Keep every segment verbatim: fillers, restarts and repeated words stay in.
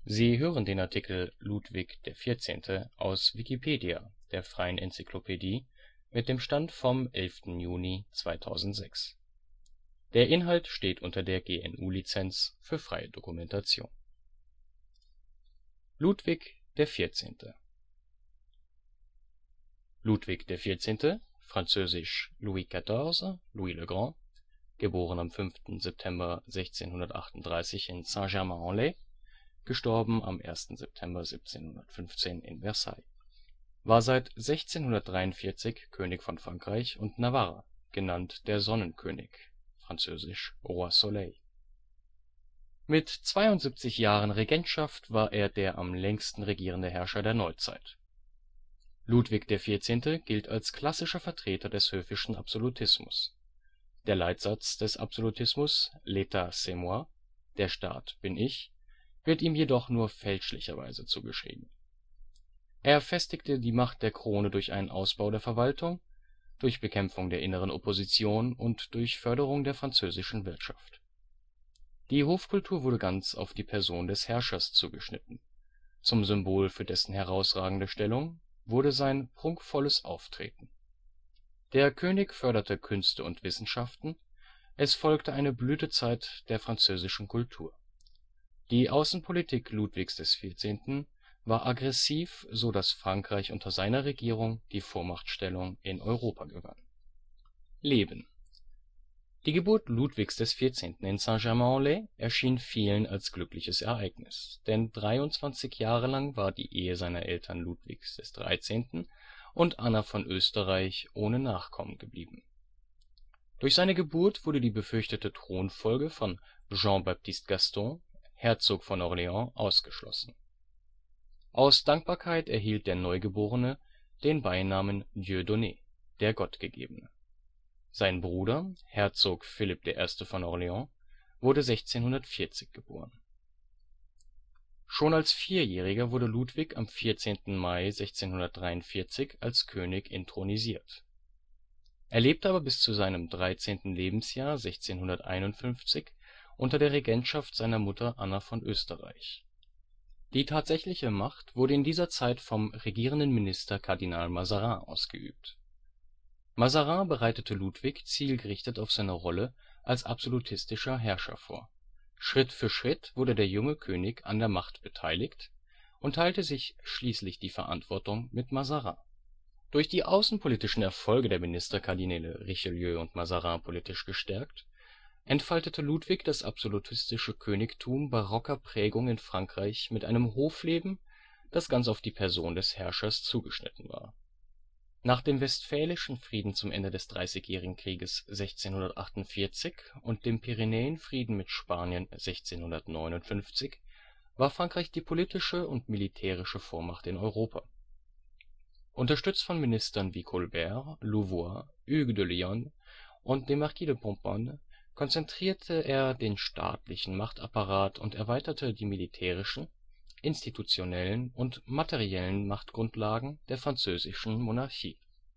Sie hören den Artikel Ludwig der Vierzehnte., aus Wikipedia, der freien Enzyklopädie. Mit dem Stand vom Der Inhalt steht unter der Lizenz Creative Commons für freie Dokumentation. Ludwig der Vierzehnte Ludwig der Vierzehnte., französisch Louis quatorze, Louis le Grand (* fünften September sechzehnhundertachtunddreißig in Saint-Germain-en-Laye; † ersten September siebzehnhundertfünfzehn in Versailles), war seit sechzehnhundertdreiundvierzig König von Frankreich und Navarra, genannt der Sonnenkönig (französisch Roi Soleil). Mit zweiundsiebzig Jahren Regentschaft war er der am längsten regierende Herrscher der Neuzeit. Ludwig der Vierzehnte gilt als klassischer Vertreter des höfischen Absolutismus. Der Leitsatz des Absolutismus „ L'État, c'est moi! “(Der Staat bin ich) wird ihm jedoch nur fälschlicherweise zugeschrieben. Er festigte die Macht der Krone durch einen Ausbau der Verwaltung, durch Bekämpfung der inneren Opposition und durch Förderung der französischen Wirtschaft. Die Hofkultur wurde ganz auf die Person des Herrschers zugeschnitten, zum Symbol für dessen herausragende Stellung wurde sein prunkvolles Auftreten. Der König förderte Künste und Wissenschaften, es folgte eine Blütezeit der französischen Kultur. Die Außenpolitik Ludwigs des Vierzehnten war aggressiv, so dass Frankreich unter seiner Regierung die Vormachtstellung in Europa gewann. Leben Die Geburt Ludwigs des Vierzehnten in Saint-Germain-en-Laye erschien vielen als glückliches Ereignis, denn dreiundzwanzig Jahre lang war die Ehe seiner Eltern Ludwigs des Dreizehnten. und Anna von Österreich ohne Nachkommen geblieben. Durch seine Geburt wurde die befürchtete Thronfolge von Jean-Baptiste Gaston, Herzog von Orléans, ausgeschlossen. Aus Dankbarkeit erhielt der Neugeborene den Beinamen Dieudonné (der Gottgegebene). Sein Bruder, Herzog Philipp I. von Orléans, wurde sechzehnhundertvierzig geboren. Schon als Vierjähriger wurde Ludwig am vierzehnten Mai sechzehnhundertdreiundvierzig als König inthronisiert. Er lebte aber bis zu seinem dreizehnten Lebensjahr sechzehnhunderteinundfünfzig unter der Regentschaft seiner Mutter Anna von Österreich. Die tatsächliche Macht wurde in dieser Zeit vom regierenden Minister Kardinal Mazarin ausgeübt. Mazarin bereitete Ludwig zielgerichtet auf seine Rolle als absolutistischer Herrscher vor. Schritt für Schritt wurde der junge König an der Macht beteiligt und teilte sich schließlich die Verantwortung mit Mazarin. Durch die außenpolitischen Erfolge der Ministerkardinäle Richelieu und Mazarin politisch gestärkt, entfaltete Ludwig das absolutistische Königtum barocker Prägung in Frankreich mit einem Hofleben, das ganz auf die Person des Herrschers zugeschnitten war. Nach dem Westfälischen Frieden zum Ende des Dreißigjährigen Krieges sechzehnhundertachtundvierzig und dem Pyrenäenfrieden mit Spanien sechzehnhundertneunundfünfzig war Frankreich die politische und militärische Vormacht in Europa. Unterstützt von Ministern wie Colbert, Louvois, Hugues de Lionne und dem Marquis de Pomponne konzentrierte er den staatlichen Machtapparat und erweiterte die militärischen, institutionellen und materiellen Machtgrundlagen der französischen Monarchie.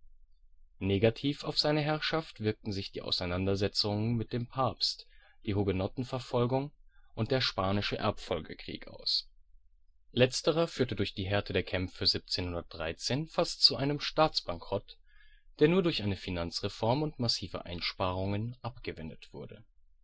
Negativ auf seine Herrschaft wirkten sich die Auseinandersetzungen mit dem Papst, die Hugenottenverfolgung und der Spanische Erbfolgekrieg aus. Letzterer führte durch die Härte der Kämpfe siebzehnhundertdreizehn fast zu einem Staatsbankrott, der nur durch eine Finanzreform und massive Einsparungen abgewendet wurde.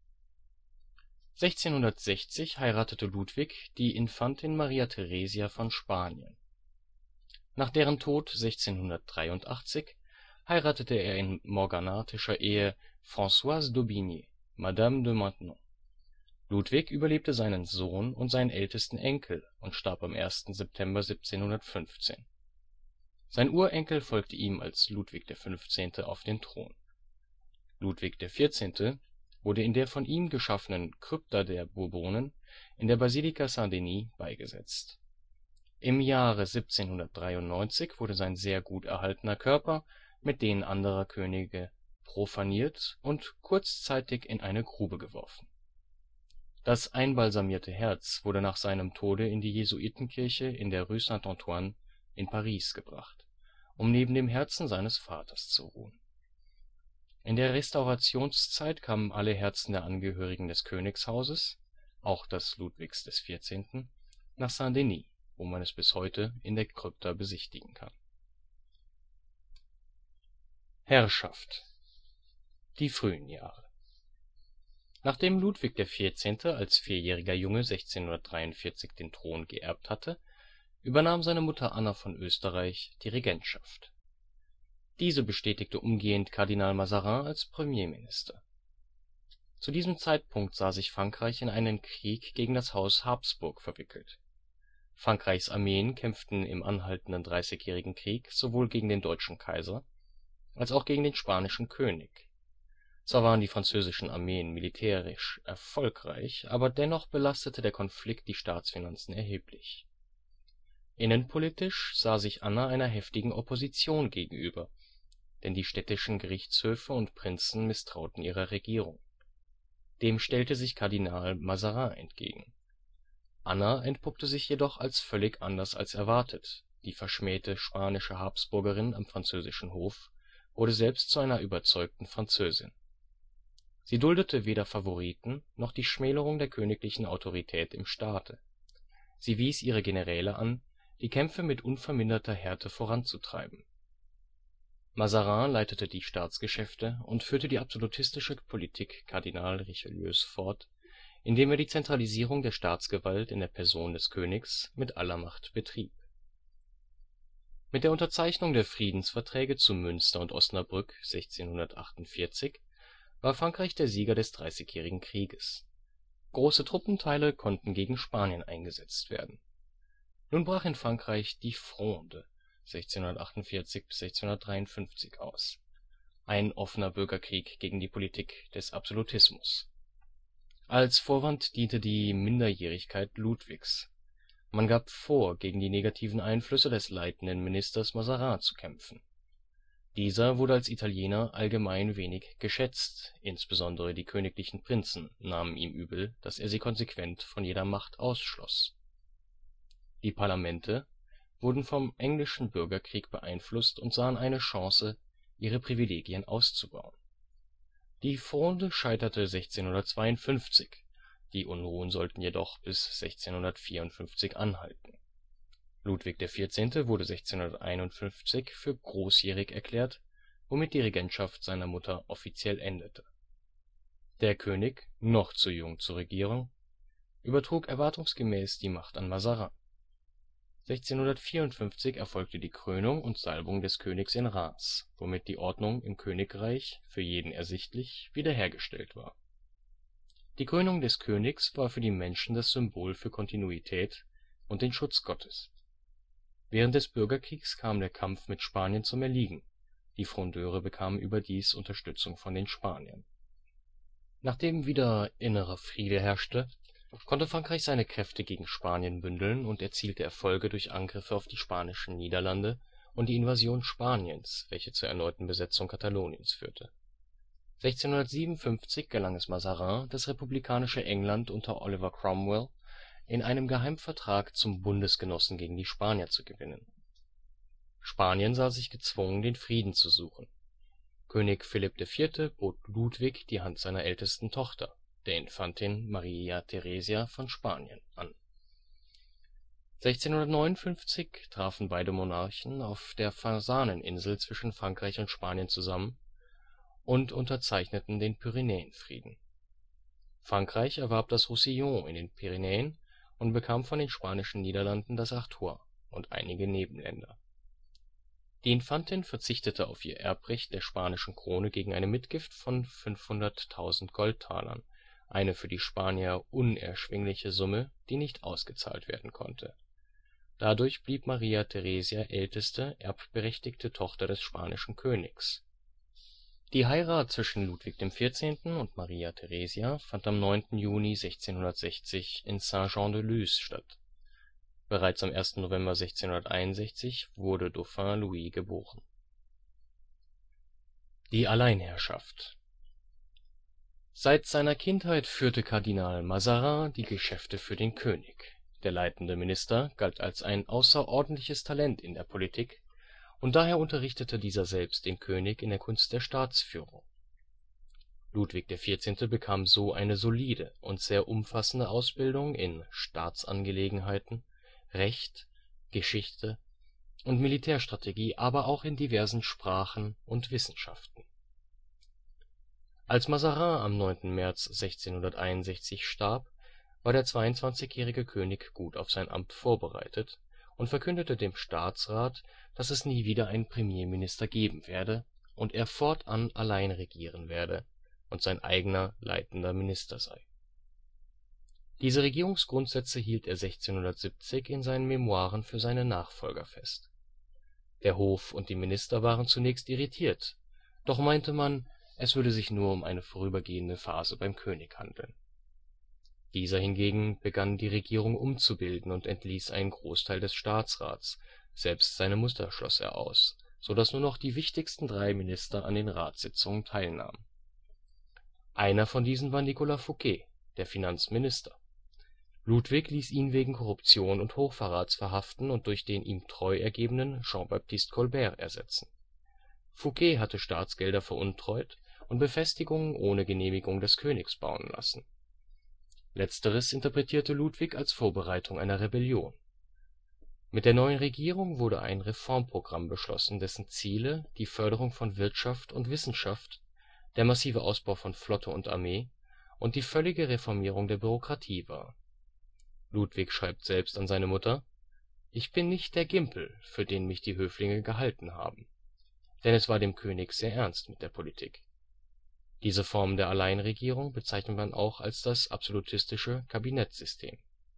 sechzehnhundertsechzig heiratete Ludwig die Infantin Maria Theresia von Spanien. Nach deren Tod sechzehnhundertdreiundachtzig heiratete er in morganatischer Ehe Françoise d'Aubigné, Madame de Maintenon. Ludwig überlebte seinen Sohn und seinen ältesten Enkel und starb am ersten September siebzehnhundertfünfzehn. Sein Urenkel folgte ihm als Ludwig der Fünfzehnte. Auf den Thron. Ludwig der Vierzehnte. wurde in der von ihm geschaffenen Krypta der Bourbonen in der Basilika Saint-Denis beigesetzt. Im Jahre siebzehnhundertdreiundneunzig wurde sein sehr gut erhaltener Körper mit denen anderer Könige profaniert und kurzzeitig in eine Grube geworfen. Das einbalsamierte Herz wurde nach seinem Tode in die Jesuitenkirche in der Rue Saint-Antoine in Paris gebracht, um neben dem Herzen seines Vaters zu ruhen. In der Restaurationszeit kamen alle Herzen der Angehörigen des Königshauses, auch das Ludwigs des Vierzehnten., nach Saint-Denis, wo man es bis heute in der Krypta besichtigen kann. Herrschaft. Die frühen Jahre. Nachdem Ludwig der Vierzehnte. als vierjähriger Junge sechzehnhundertdreiundvierzig den Thron geerbt hatte, übernahm seine Mutter Anna von Österreich die Regentschaft. Diese bestätigte umgehend Kardinal Mazarin als Premierminister. Zu diesem Zeitpunkt sah sich Frankreich in einen Krieg gegen das Haus Habsburg verwickelt. Frankreichs Armeen kämpften im anhaltenden Dreißigjährigen Krieg sowohl gegen den deutschen Kaiser als auch gegen den spanischen König. Zwar waren die französischen Armeen militärisch erfolgreich, aber dennoch belastete der Konflikt die Staatsfinanzen erheblich. Innenpolitisch sah sich Anna einer heftigen Opposition gegenüber, denn die städtischen Gerichtshöfe und Prinzen misstrauten ihrer Regierung. Dem stellte sich Kardinal Mazarin entgegen. Anna entpuppte sich jedoch als völlig anders als erwartet, die verschmähte spanische Habsburgerin am französischen Hof wurde selbst zu einer überzeugten Französin. Sie duldete weder Favoriten noch die Schmälerung der königlichen Autorität im Staate. Sie wies ihre Generäle an, die Kämpfe mit unverminderter Härte voranzutreiben. Mazarin leitete die Staatsgeschäfte und führte die absolutistische Politik Kardinal Richelieus fort, indem er die Zentralisierung der Staatsgewalt in der Person des Königs mit aller Macht betrieb. Mit der Unterzeichnung der Friedensverträge zu Münster und Osnabrück sechzehnhundertachtundvierzig war Frankreich der Sieger des Dreißigjährigen Krieges. Große Truppenteile konnten gegen Spanien eingesetzt werden. Nun brach in Frankreich die Fronde sechzehnhundertachtundvierzig bis sechzehnhundertdreiundfünfzig aus, ein offener Bürgerkrieg gegen die Politik des Absolutismus. Als Vorwand diente die Minderjährigkeit Ludwigs. Man gab vor, gegen die negativen Einflüsse des leitenden Ministers Mazarin zu kämpfen. Dieser wurde als Italiener allgemein wenig geschätzt, insbesondere die königlichen Prinzen nahmen ihm übel, dass er sie konsequent von jeder Macht ausschloss. Die Parlamente wurden vom englischen Bürgerkrieg beeinflusst und sahen eine Chance, ihre Privilegien auszubauen. Die Fronde scheiterte sechzehnhundertzweiundfünfzig, die Unruhen sollten jedoch bis sechzehnhundertvierundfünfzig anhalten. Ludwig der Vierzehnte. wurde sechzehnhunderteinundfünfzig für großjährig erklärt, womit die Regentschaft seiner Mutter offiziell endete. Der König, noch zu jung zur Regierung, übertrug erwartungsgemäß die Macht an Mazarin. sechzehnhundertvierundfünfzig erfolgte die Krönung und Salbung des Königs in Reims, womit die Ordnung im Königreich, für jeden ersichtlich, wiederhergestellt war. Die Krönung des Königs war für die Menschen das Symbol für Kontinuität und den Schutz Gottes. Während des Bürgerkriegs kam der Kampf mit Spanien zum Erliegen, die Frondeure bekamen überdies Unterstützung von den Spaniern. Nachdem wieder innerer Friede herrschte, konnte Frankreich seine Kräfte gegen Spanien bündeln und erzielte Erfolge durch Angriffe auf die spanischen Niederlande und die Invasion Spaniens, welche zur erneuten Besetzung Kataloniens führte. sechzehnhundertsiebenundfünfzig gelang es Mazarin, das republikanische England unter Oliver Cromwell in einem Geheimvertrag zum Bundesgenossen gegen die Spanier zu gewinnen. Spanien sah sich gezwungen, den Frieden zu suchen. König Philipp der Vierte. bot Ludwig die Hand seiner ältesten Tochter, der Infantin Maria Theresia von Spanien, an. sechzehnhundertneunundfünfzig trafen beide Monarchen auf der Fasaneninsel zwischen Frankreich und Spanien zusammen und unterzeichneten den Pyrenäenfrieden. Frankreich erwarb das Roussillon in den Pyrenäen und bekam von den spanischen Niederlanden das Artois und einige Nebenländer. Die Infantin verzichtete auf ihr Erbrecht der spanischen Krone gegen eine Mitgift von fünfhunderttausend Goldtalern, eine für die Spanier unerschwingliche Summe, die nicht ausgezahlt werden konnte. Dadurch blieb Maria Theresia älteste, erbberechtigte Tochter des spanischen Königs. Die Heirat zwischen Ludwig dem Vierzehnten. und Maria Theresia fand am neunten Juni sechzehnhundertsechzig in Saint-Jean-de-Luz statt. Bereits am ersten November sechzehnhunderteinundsechzig wurde Dauphin Louis geboren. Die Alleinherrschaft. Seit seiner Kindheit führte Kardinal Mazarin die Geschäfte für den König. Der leitende Minister galt als ein außerordentliches Talent in der Politik und daher unterrichtete dieser selbst den König in der Kunst der Staatsführung. Ludwig der Vierzehnte. bekam so eine solide und sehr umfassende Ausbildung in Staatsangelegenheiten Recht, Geschichte und Militärstrategie, aber auch in diversen Sprachen und Wissenschaften. Als Mazarin am neunten März sechzehnhunderteinundsechzig starb, war der zweiundzwanzigjährige König gut auf sein Amt vorbereitet und verkündete dem Staatsrat, dass es nie wieder einen Premierminister geben werde und er fortan allein regieren werde und sein eigener leitender Minister sei. Diese Regierungsgrundsätze hielt er sechzehnhundertsiebzig in seinen Memoiren für seine Nachfolger fest. Der Hof und die Minister waren zunächst irritiert, doch meinte man, es würde sich nur um eine vorübergehende Phase beim König handeln. Dieser hingegen begann die Regierung umzubilden und entließ einen Großteil des Staatsrats, selbst seine Mutter schloss er aus, so dass nur noch die wichtigsten drei Minister an den Ratssitzungen teilnahmen. Einer von diesen war Nicolas Fouquet, der Finanzminister. Ludwig ließ ihn wegen Korruption und Hochverrats verhaften und durch den ihm treu ergebenen Jean-Baptiste Colbert ersetzen. Fouquet hatte Staatsgelder veruntreut und Befestigungen ohne Genehmigung des Königs bauen lassen. Letzteres interpretierte Ludwig als Vorbereitung einer Rebellion. Mit der neuen Regierung wurde ein Reformprogramm beschlossen, dessen Ziele die Förderung von Wirtschaft und Wissenschaft, der massive Ausbau von Flotte und Armee und die völlige Reformierung der Bürokratie war. Ludwig schreibt selbst an seine Mutter: „ Ich bin nicht der Gimpel, für den mich die Höflinge gehalten haben. “Denn es war dem König sehr ernst mit der Politik. Diese Form der Alleinregierung bezeichnet man auch als das absolutistische Kabinettsystem.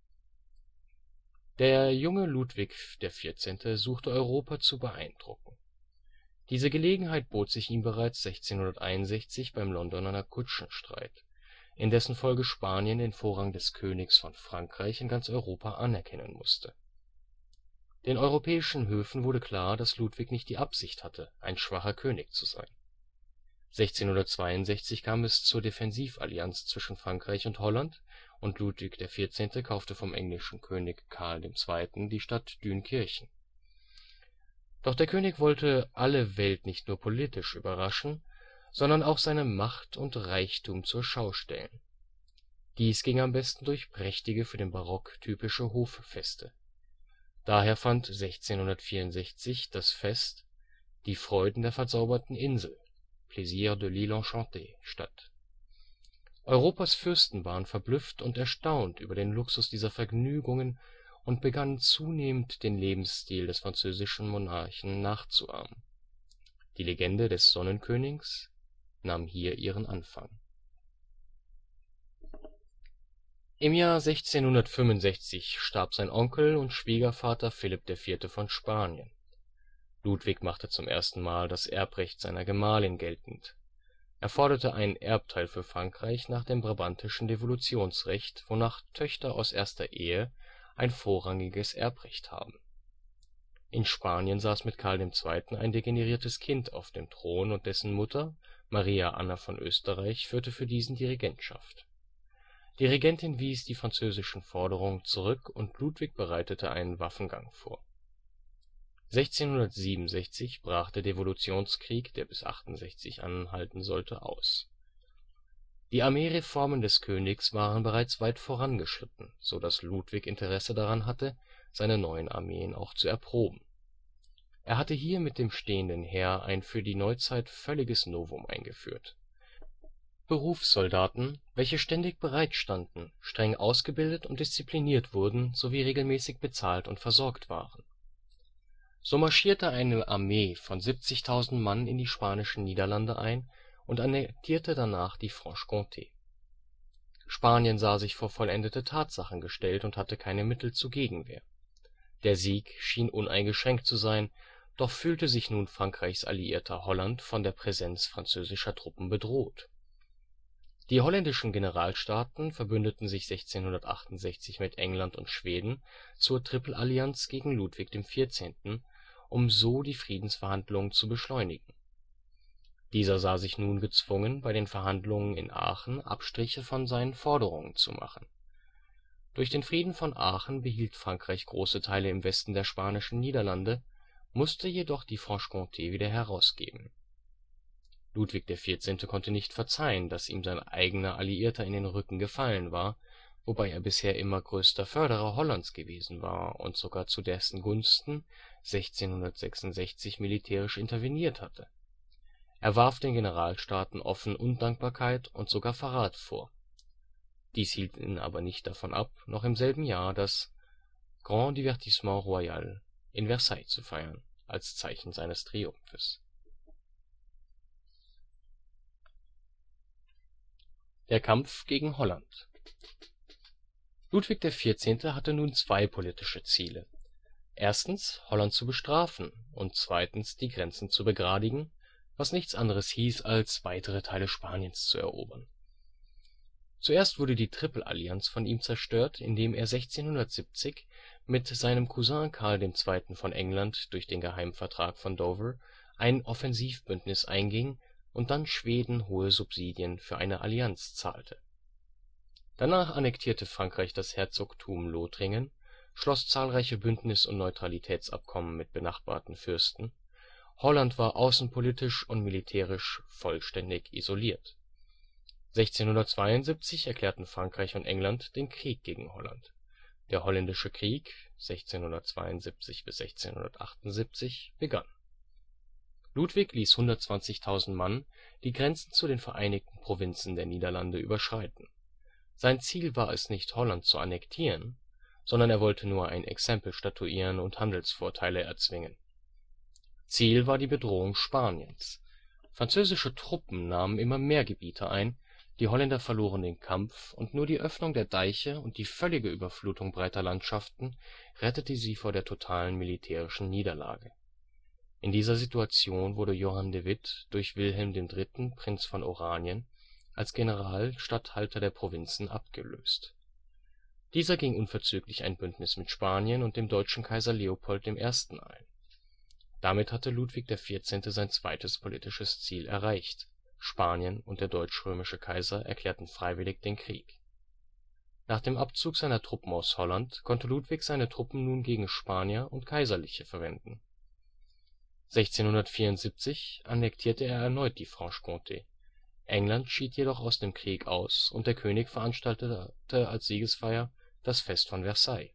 Der junge Ludwig der Vierzehnte suchte Europa zu beeindrucken. Diese Gelegenheit bot sich ihm bereits sechzehnhunderteinundsechzig beim Londoner Kutschenstreit, in dessen Folge Spanien den Vorrang des Königs von Frankreich in ganz Europa anerkennen musste. Den europäischen Höfen wurde klar, dass Ludwig nicht die Absicht hatte, ein schwacher König zu sein. sechzehnhundertzweiundsechzig kam es zur Defensivallianz zwischen Frankreich und Holland und Ludwig der Vierzehnte kaufte vom englischen König Karl der Zweite. die Stadt Dünkirchen. Doch der König wollte alle Welt nicht nur politisch überraschen, sondern auch seine Macht und Reichtum zur Schau stellen. Dies ging am besten durch prächtige, für den Barock typische Hoffeste. Daher fand sechzehnhundertvierundsechzig das Fest „ Die Freuden der verzauberten Insel “(Plaisirs de l'Île Enchantée) statt. Europas Fürsten waren verblüfft und erstaunt über den Luxus dieser Vergnügungen und begannen zunehmend den Lebensstil des französischen Monarchen nachzuahmen. Die Legende des Sonnenkönigs nahm hier ihren Anfang. Im Jahr sechzehnhundertfünfundsechzig starb sein Onkel und Schwiegervater Philipp der Vierte. von Spanien. Ludwig machte zum ersten Mal das Erbrecht seiner Gemahlin geltend. Er forderte einen Erbteil für Frankreich nach dem brabantischen Devolutionsrecht, wonach Töchter aus erster Ehe ein vorrangiges Erbrecht haben. In Spanien saß mit Karl der Zweite. ein degeneriertes Kind auf dem Thron und dessen Mutter, Maria Anna von Österreich, führte für diesen die Regentschaft. Die Regentin wies die französischen Forderungen zurück und Ludwig bereitete einen Waffengang vor. sechzehnhundertsiebenundsechzig brach der Devolutionskrieg, der bis achtundsechzig anhalten sollte, aus. Die Armeereformen des Königs waren bereits weit vorangeschritten, so dass Ludwig Interesse daran hatte, seine neuen Armeen auch zu erproben. Er hatte hier mit dem stehenden Heer ein für die Neuzeit völliges Novum eingeführt: Berufssoldaten, welche ständig bereit standen, streng ausgebildet und diszipliniert wurden sowie regelmäßig bezahlt und versorgt waren. So marschierte eine Armee von siebzigtausend Mann in die Spanischen Niederlande ein und annektierte danach die Franche-Comté. Spanien sah sich vor vollendete Tatsachen gestellt und hatte keine Mittel zur Gegenwehr. Der Sieg schien uneingeschränkt zu sein, doch fühlte sich nun Frankreichs Alliierter Holland von der Präsenz französischer Truppen bedroht. Die holländischen Generalstaaten verbündeten sich sechzehnhundertachtundsechzig mit England und Schweden zur Tripelallianz gegen Ludwig der Vierzehnte., um so die Friedensverhandlungen zu beschleunigen. Dieser sah sich nun gezwungen, bei den Verhandlungen in Aachen Abstriche von seinen Forderungen zu machen. Durch den Frieden von Aachen behielt Frankreich große Teile im Westen der Spanischen Niederlande, musste jedoch die Franche-Comté wieder herausgeben. Ludwig der Vierzehnte. konnte nicht verzeihen, dass ihm sein eigener Alliierter in den Rücken gefallen war, wobei er bisher immer größter Förderer Hollands gewesen war und sogar zu dessen Gunsten sechzehnhundertsechsundsechzig militärisch interveniert hatte. Er warf den Generalstaaten offen Undankbarkeit und sogar Verrat vor. Dies hielt ihn aber nicht davon ab, noch im selben Jahr das Grand Divertissement Royal in Versailles zu feiern, als Zeichen seines Triumphes. Der Kampf gegen Holland. Ludwig der Vierzehnte. hatte nun zwei politische Ziele: erstens Holland zu bestrafen und zweitens die Grenzen zu begradigen, was nichts anderes hieß, als weitere Teile Spaniens zu erobern. Zuerst wurde die Tripelallianz von ihm zerstört, indem er sechzehnhundertsiebzig mit seinem Cousin Karl der Zweite. Von England durch den Geheimvertrag von Dover ein Offensivbündnis einging und dann Schweden hohe Subsidien für eine Allianz zahlte. Danach annektierte Frankreich das Herzogtum Lothringen, schloss zahlreiche Bündnis - und Neutralitätsabkommen mit benachbarten Fürsten. Holland war außenpolitisch und militärisch vollständig isoliert. sechzehnhundertzweiundsiebzig erklärten Frankreich und England den Krieg gegen Holland. Der Holländische Krieg (sechzehnhundertzweiundsiebzig bis sechzehnhundertachtundsiebzig) begann. Ludwig ließ hundertzwanzigtausend Mann die Grenzen zu den Vereinigten Provinzen der Niederlande überschreiten. Sein Ziel war es nicht, Holland zu annektieren, sondern er wollte nur ein Exempel statuieren und Handelsvorteile erzwingen. Ziel war die Bedrohung Spaniens. Französische Truppen nahmen immer mehr Gebiete ein, die Holländer verloren den Kampf und nur die Öffnung der Deiche und die völlige Überflutung breiter Landschaften rettete sie vor der totalen militärischen Niederlage. In dieser Situation wurde Johann de Witt durch Wilhelm der Dritte., Prinz von Oranien, als Generalstatthalter der Provinzen abgelöst. Dieser ging unverzüglich ein Bündnis mit Spanien und dem deutschen Kaiser Leopold I. ein. Damit hatte Ludwig der Vierzehnte. sein zweites politisches Ziel erreicht: Spanien und der deutsch-römische Kaiser erklärten freiwillig den Krieg. Nach dem Abzug seiner Truppen aus Holland konnte Ludwig seine Truppen nun gegen Spanier und Kaiserliche verwenden. sechzehnhundertvierundsiebzig annektierte er erneut die Franche-Comté. England schied jedoch aus dem Krieg aus und der König veranstaltete als Siegesfeier das Fest von Versailles.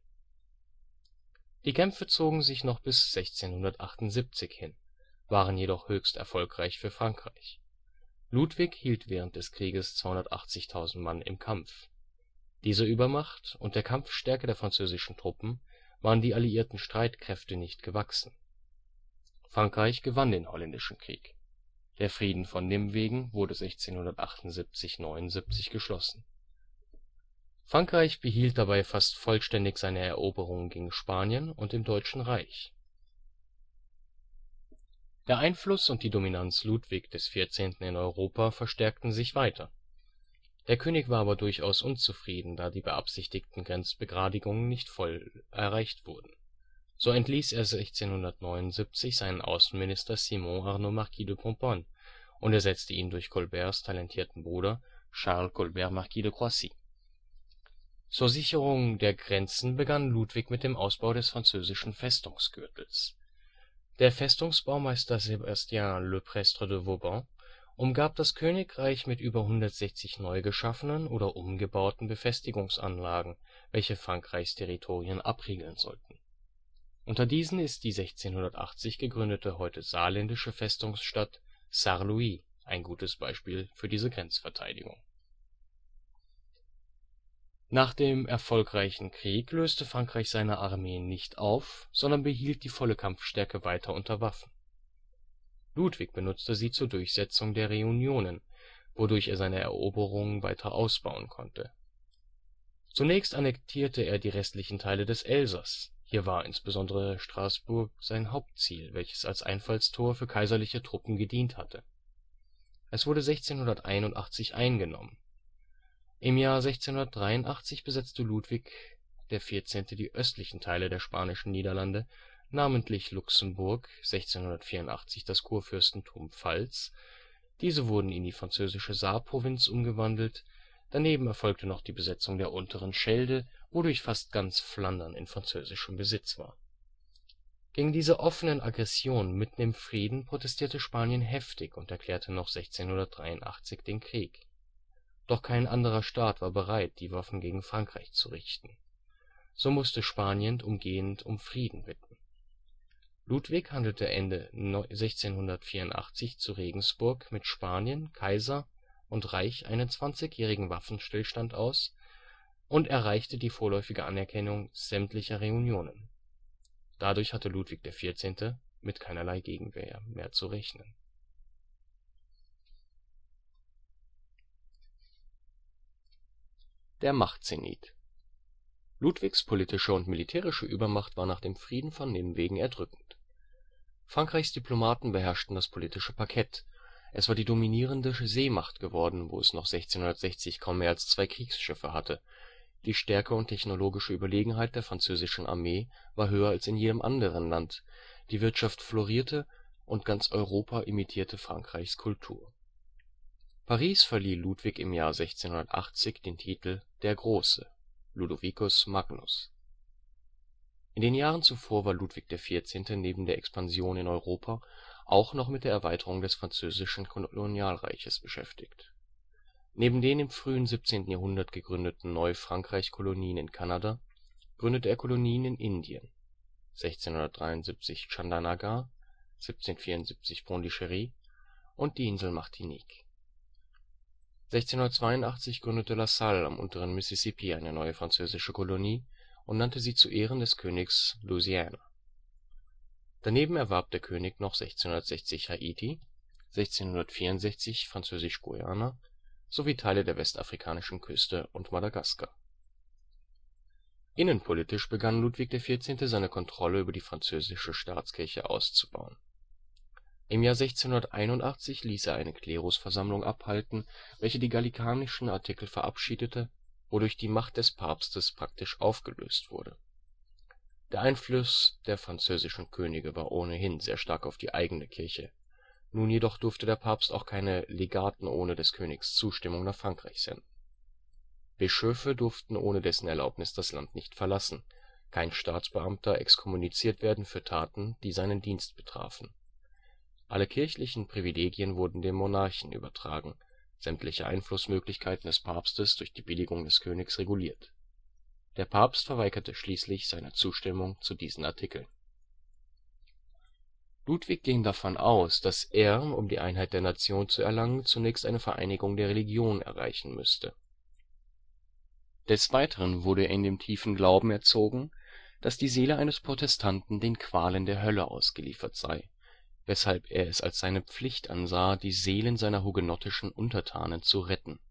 Die Kämpfe zogen sich noch bis sechzehnhundertachtundsiebzig hin, waren jedoch höchst erfolgreich für Frankreich. Ludwig hielt während des Krieges zweihundertachtzigtausend Mann im Kampf. Dieser Übermacht und der Kampfstärke der französischen Truppen waren die alliierten Streitkräfte nicht gewachsen. Frankreich gewann den Holländischen Krieg. Der Frieden von Nimwegen wurde sechzehnhundertachtundsiebzig / neunundsiebzig geschlossen. Frankreich behielt dabei fast vollständig seine Eroberungen gegen Spanien und im Deutschen Reich. Der Einfluss und die Dominanz Ludwig des Vierzehnten. in Europa verstärkten sich weiter. Der König war aber durchaus unzufrieden, da die beabsichtigten Grenzbegradigungen nicht voll erreicht wurden. So entließ er sechzehnhundertneunundsiebzig seinen Außenminister Simon Arnaud Marquis de Pomponne und ersetzte ihn durch Colberts talentierten Bruder Charles Colbert Marquis de Croissy. Zur Sicherung der Grenzen begann Ludwig mit dem Ausbau des französischen Festungsgürtels. Der Festungsbaumeister Sébastien Le Prestre de Vauban umgab das Königreich mit über hundertsechzig neu geschaffenen oder umgebauten Befestigungsanlagen, welche Frankreichs Territorien abriegeln sollten. Unter diesen ist die sechzehnhundertachtzig gegründete, heute saarländische Festungsstadt Sarre-Louis ein gutes Beispiel für diese Grenzverteidigung. Nach dem erfolgreichen Krieg löste Frankreich seine Armeen nicht auf, sondern behielt die volle Kampfstärke weiter unter Waffen. Ludwig benutzte sie zur Durchsetzung der Reunionen, wodurch er seine Eroberungen weiter ausbauen konnte. Zunächst annektierte er die restlichen Teile des Elsass. Hier war insbesondere Straßburg sein Hauptziel, welches als Einfallstor für kaiserliche Truppen gedient hatte. Es wurde sechzehnhunderteinundachtzig eingenommen. Im Jahr sechzehnhundertdreiundachtzig besetzte Ludwig der Vierzehnte. die östlichen Teile der Spanischen Niederlande, namentlich Luxemburg, sechzehnhundertvierundachtzig das Kurfürstentum Pfalz. Diese wurden in die französische Saarprovinz umgewandelt. Daneben erfolgte noch die Besetzung der unteren Schelde, wodurch fast ganz Flandern in französischem Besitz war. Gegen diese offenen Aggressionen mitten im Frieden protestierte Spanien heftig und erklärte noch sechzehnhundertdreiundachtzig den Krieg. Doch kein anderer Staat war bereit, die Waffen gegen Frankreich zu richten. So musste Spanien umgehend um Frieden bitten. Ludwig handelte Ende sechzehnhundertvierundachtzig zu Regensburg mit Spanien, Kaiser und Reich einen zwanzigjährigen Waffenstillstand aus und erreichte die vorläufige Anerkennung sämtlicher Reunionen. Dadurch hatte Ludwig der Vierzehnte. Mit keinerlei Gegenwehr mehr zu rechnen. Der Machtzenit. Ludwigs politische und militärische Übermacht war nach dem Frieden von Nimwegen erdrückend. Frankreichs Diplomaten beherrschten das politische Parkett, es war die dominierende Seemacht geworden, wo es noch sechzehnhundertsechzig kaum mehr als zwei Kriegsschiffe hatte. Die Stärke und technologische Überlegenheit der französischen Armee war höher als in jedem anderen Land, die Wirtschaft florierte und ganz Europa imitierte Frankreichs Kultur. Paris verlieh Ludwig im Jahr sechzehnhundertachtzig den Titel „ der Große “(Ludovicus Magnus). In den Jahren zuvor war Ludwig der Vierzehnte. Neben der Expansion in Europa auch noch mit der Erweiterung des französischen Kolonialreiches beschäftigt. Neben den im frühen siebzehnten Jahrhundert gegründeten Neufrankreich-Kolonien in Kanada, gründete er Kolonien in Indien (sechzehnhundertdreiundsiebzig Tschandarnagar, siebzehnhundertvierundsiebzig Pondichéry) und die Insel Martinique. sechzehnhundertzweiundachtzig gründete La Salle am unteren Mississippi eine neue französische Kolonie und nannte sie zu Ehren des Königs Louisiana. Daneben erwarb der König noch sechzehnhundertsechzig Haiti, sechzehnhundertvierundsechzig Französisch-Guayana sowie Teile der westafrikanischen Küste und Madagaskar. Innenpolitisch begann Ludwig der Vierzehnte. Seine Kontrolle über die französische Staatskirche auszubauen. Im Jahr sechzehnhunderteinundachtzig ließ er eine Klerusversammlung abhalten, welche die Gallikanischen Artikel verabschiedete, wodurch die Macht des Papstes praktisch aufgelöst wurde. Der Einfluss der französischen Könige war ohnehin sehr stark auf die eigene Kirche, nun jedoch durfte der Papst auch keine Legaten ohne des Königs Zustimmung nach Frankreich senden. Bischöfe durften ohne dessen Erlaubnis das Land nicht verlassen, kein Staatsbeamter exkommuniziert werden für Taten, die seinen Dienst betrafen. Alle kirchlichen Privilegien wurden dem Monarchen übertragen, sämtliche Einflussmöglichkeiten des Papstes durch die Billigung des Königs reguliert. Der Papst verweigerte schließlich seine Zustimmung zu diesen Artikeln. Ludwig ging davon aus, dass er, um die Einheit der Nation zu erlangen, zunächst eine Vereinigung der Religion erreichen müsste. Des Weiteren wurde er in dem tiefen Glauben erzogen, dass die Seele eines Protestanten den Qualen der Hölle ausgeliefert sei, weshalb er es als seine Pflicht ansah, die Seelen seiner hugenottischen Untertanen zu retten.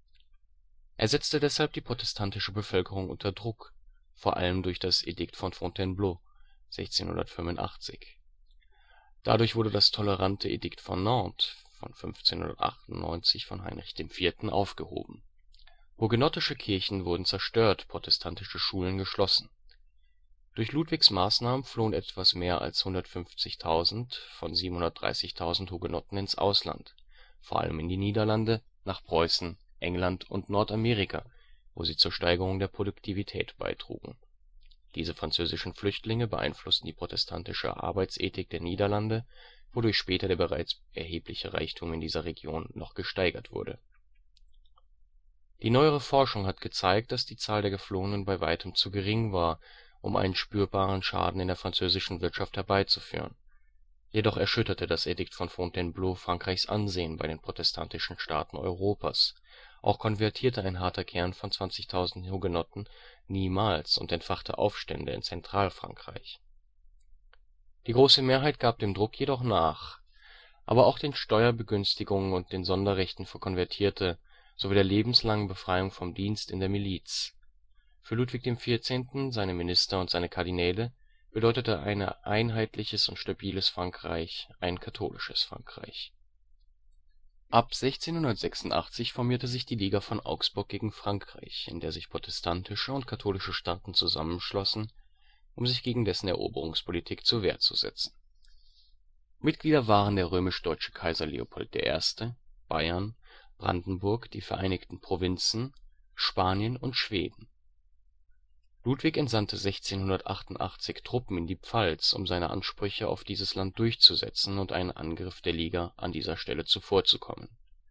Er setzte deshalb die protestantische Bevölkerung unter Druck, vor allem durch das Edikt von Fontainebleau sechzehnhundertfünfundachtzig. Dadurch wurde das tolerante Edikt von Nantes von fünfzehnhundertachtundneunzig von Heinrich der Vierte. Aufgehoben. Hugenottische Kirchen wurden zerstört, protestantische Schulen geschlossen. Durch Ludwigs Maßnahmen flohen etwas mehr als hundertfünfzigtausend von siebenhundertdreißigtausend Hugenotten ins Ausland, vor allem in die Niederlande, nach Preußen, England und Nordamerika, wo sie zur Steigerung der Produktivität beitrugen. Diese französischen Flüchtlinge beeinflussten die protestantische Arbeitsethik der Niederlande, wodurch später der bereits erhebliche Reichtum in dieser Region noch gesteigert wurde. Die neuere Forschung hat gezeigt, dass die Zahl der Geflohenen bei weitem zu gering war, um einen spürbaren Schaden in der französischen Wirtschaft herbeizuführen. Jedoch erschütterte das Edikt von Fontainebleau Frankreichs Ansehen bei den protestantischen Staaten Europas. Auch konvertierte ein harter Kern von zwanzigtausend Hugenotten niemals und entfachte Aufstände in Zentralfrankreich. Die große Mehrheit gab dem Druck jedoch nach, aber auch den Steuerbegünstigungen und den Sonderrechten für Konvertierte sowie der lebenslangen Befreiung vom Dienst in der Miliz. Für Ludwig der Vierzehnte., seine Minister und seine Kardinäle bedeutete ein einheitliches und stabiles Frankreich ein katholisches Frankreich. Ab sechzehnhundertsechsundachtzig formierte sich die Liga von Augsburg gegen Frankreich, in der sich protestantische und katholische Staaten zusammenschlossen, um sich gegen dessen Eroberungspolitik zur Wehr zu setzen. Mitglieder waren der römisch-deutsche Kaiser Leopold der Erste., Bayern, Brandenburg, die Vereinigten Provinzen, Spanien und Schweden. Ludwig entsandte sechzehnhundertachtundachtzig Truppen in die Pfalz, um seine Ansprüche auf dieses Land durchzusetzen und einen Angriff der Liga an dieser Stelle zuvorzukommen.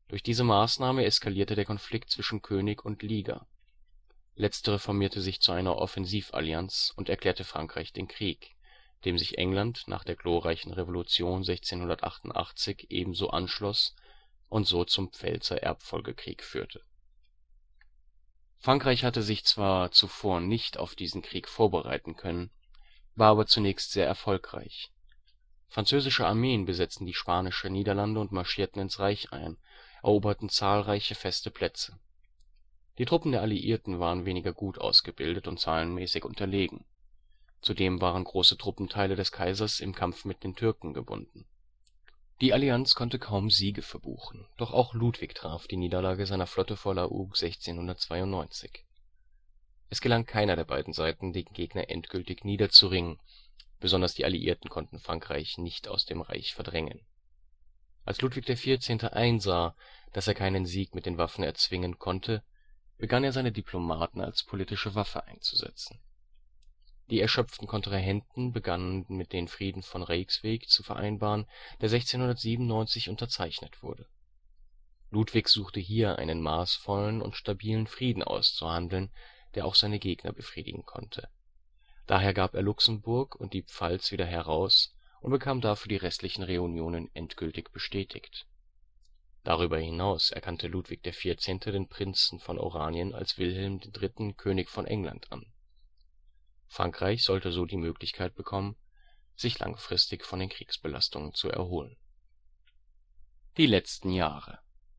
Durch diese Maßnahme eskalierte der Konflikt zwischen König und Liga. Letztere formierte sich zu einer Offensivallianz und erklärte Frankreich den Krieg, dem sich England nach der glorreichen Revolution sechzehnhundertachtundachtzig ebenso anschloss und so zum Pfälzer Erbfolgekrieg führte. Frankreich hatte sich zwar zuvor nicht auf diesen Krieg vorbereiten können, war aber zunächst sehr erfolgreich. Französische Armeen besetzten die Spanischen Niederlande und marschierten ins Reich ein, eroberten zahlreiche feste Plätze. Die Truppen der Alliierten waren weniger gut ausgebildet und zahlenmäßig unterlegen. Zudem waren große Truppenteile des Kaisers im Kampf mit den Türken gebunden. Die Allianz konnte kaum Siege verbuchen, doch auch Ludwig traf die Niederlage seiner Flotte vor La Hougue sechzehnhundertzweiundneunzig. Es gelang keiner der beiden Seiten, den Gegner endgültig niederzuringen, besonders die Alliierten konnten Frankreich nicht aus dem Reich verdrängen. Als Ludwig der Vierzehnte einsah, dass er keinen Sieg mit den Waffen erzwingen konnte, begann er seine Diplomaten als politische Waffe einzusetzen. Die erschöpften Kontrahenten begannen mit den Frieden von Rijswijk zu vereinbaren, der sechzehnhundertsiebenundneunzig unterzeichnet wurde. Ludwig suchte hier einen maßvollen und stabilen Frieden auszuhandeln, der auch seine Gegner befriedigen konnte. Daher gab er Luxemburg und die Pfalz wieder heraus und bekam dafür die restlichen Reunionen endgültig bestätigt. Darüber hinaus erkannte Ludwig der Vierzehnte den Prinzen von Oranien als Wilhelm der Dritte. König von England an. Frankreich sollte so die Möglichkeit bekommen, sich langfristig von den Kriegsbelastungen zu erholen. Die letzten Jahre.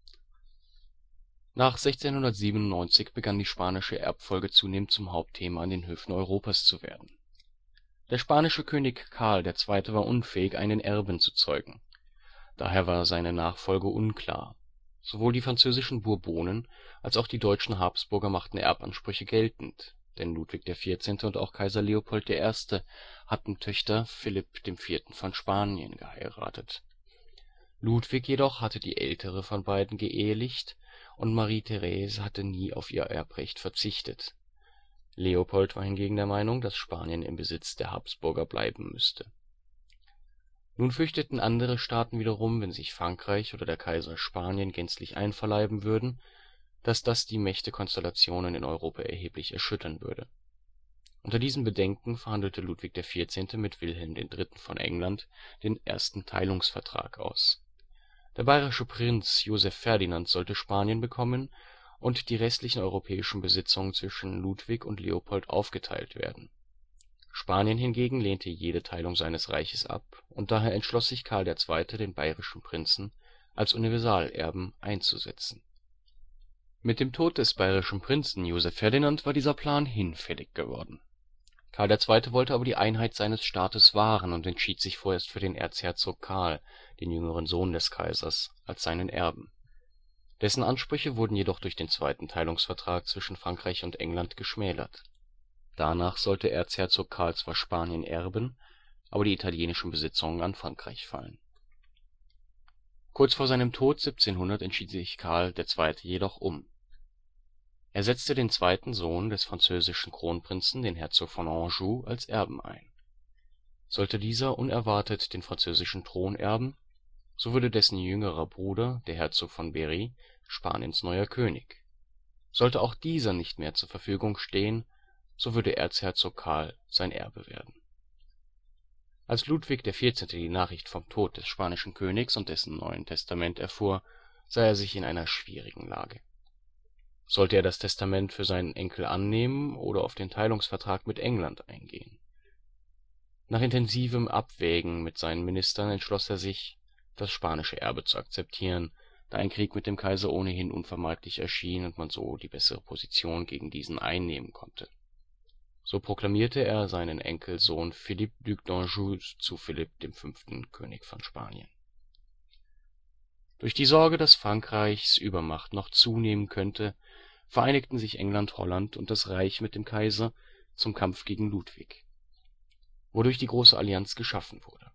Nach sechzehnhundertsiebenundneunzig begann die spanische Erbfolge zunehmend zum Hauptthema an den Höfen Europas zu werden. Der spanische König Karl der Zweite. War unfähig, einen Erben zu zeugen. Daher war seine Nachfolge unklar. Sowohl die französischen Bourbonen als auch die deutschen Habsburger machten Erbansprüche geltend, denn Ludwig der Vierzehnte. Und auch Kaiser Leopold der Erste. Hatten Töchter Philipp dem Vierten. von Spanien geheiratet. Ludwig jedoch hatte die ältere von beiden geehelicht und Marie-Thérèse hatte nie auf ihr Erbrecht verzichtet. Leopold war hingegen der Meinung, dass Spanien im Besitz der Habsburger bleiben müsste. Nun fürchteten andere Staaten wiederum, wenn sich Frankreich oder der Kaiser Spanien gänzlich einverleiben würden, dass das die Mächtekonstellationen in Europa erheblich erschüttern würde. Unter diesen Bedenken verhandelte Ludwig der Vierzehnte. Mit Wilhelm der Dritte. von England den ersten Teilungsvertrag aus. Der bayerische Prinz Joseph Ferdinand sollte Spanien bekommen und die restlichen europäischen Besitzungen zwischen Ludwig und Leopold aufgeteilt werden. Spanien hingegen lehnte jede Teilung seines Reiches ab und daher entschloss sich Karl der Zweite., den bayerischen Prinzen als Universalerben einzusetzen. Mit dem Tod des bayerischen Prinzen Joseph Ferdinand war dieser Plan hinfällig geworden. Karl der Zweite. wollte aber die Einheit seines Staates wahren und entschied sich vorerst für den Erzherzog Karl, den jüngeren Sohn des Kaisers, als seinen Erben. Dessen Ansprüche wurden jedoch durch den zweiten Teilungsvertrag zwischen Frankreich und England geschmälert. Danach sollte Erzherzog Karl zwar Spanien erben, aber die italienischen Besitzungen an Frankreich fallen. Kurz vor seinem Tod siebzehnhundert entschied sich Karl der Zweite. jedoch um. Er setzte den zweiten Sohn des französischen Kronprinzen, den Herzog von Anjou, als Erben ein. Sollte dieser unerwartet den französischen Thron erben, so würde dessen jüngerer Bruder, der Herzog von Berry, Spaniens neuer König. Sollte auch dieser nicht mehr zur Verfügung stehen, so würde Erzherzog Karl sein Erbe werden. Als Ludwig der Vierzehnte. die Nachricht vom Tod des spanischen Königs und dessen neuen Testament erfuhr, sah er sich in einer schwierigen Lage. Sollte er das Testament für seinen Enkel annehmen oder auf den Teilungsvertrag mit England eingehen? Nach intensivem Abwägen mit seinen Ministern entschloss er sich, das spanische Erbe zu akzeptieren, da ein Krieg mit dem Kaiser ohnehin unvermeidlich erschien und man so die bessere Position gegen diesen einnehmen konnte. So proklamierte er seinen Enkelsohn Philippe Duc d'Anjou zu Philipp dem Fünften. König von Spanien. Durch die Sorge, dass Frankreichs Übermacht noch zunehmen könnte, vereinigten sich England, Holland und das Reich mit dem Kaiser zum Kampf gegen Ludwig, wodurch die Große Allianz geschaffen wurde.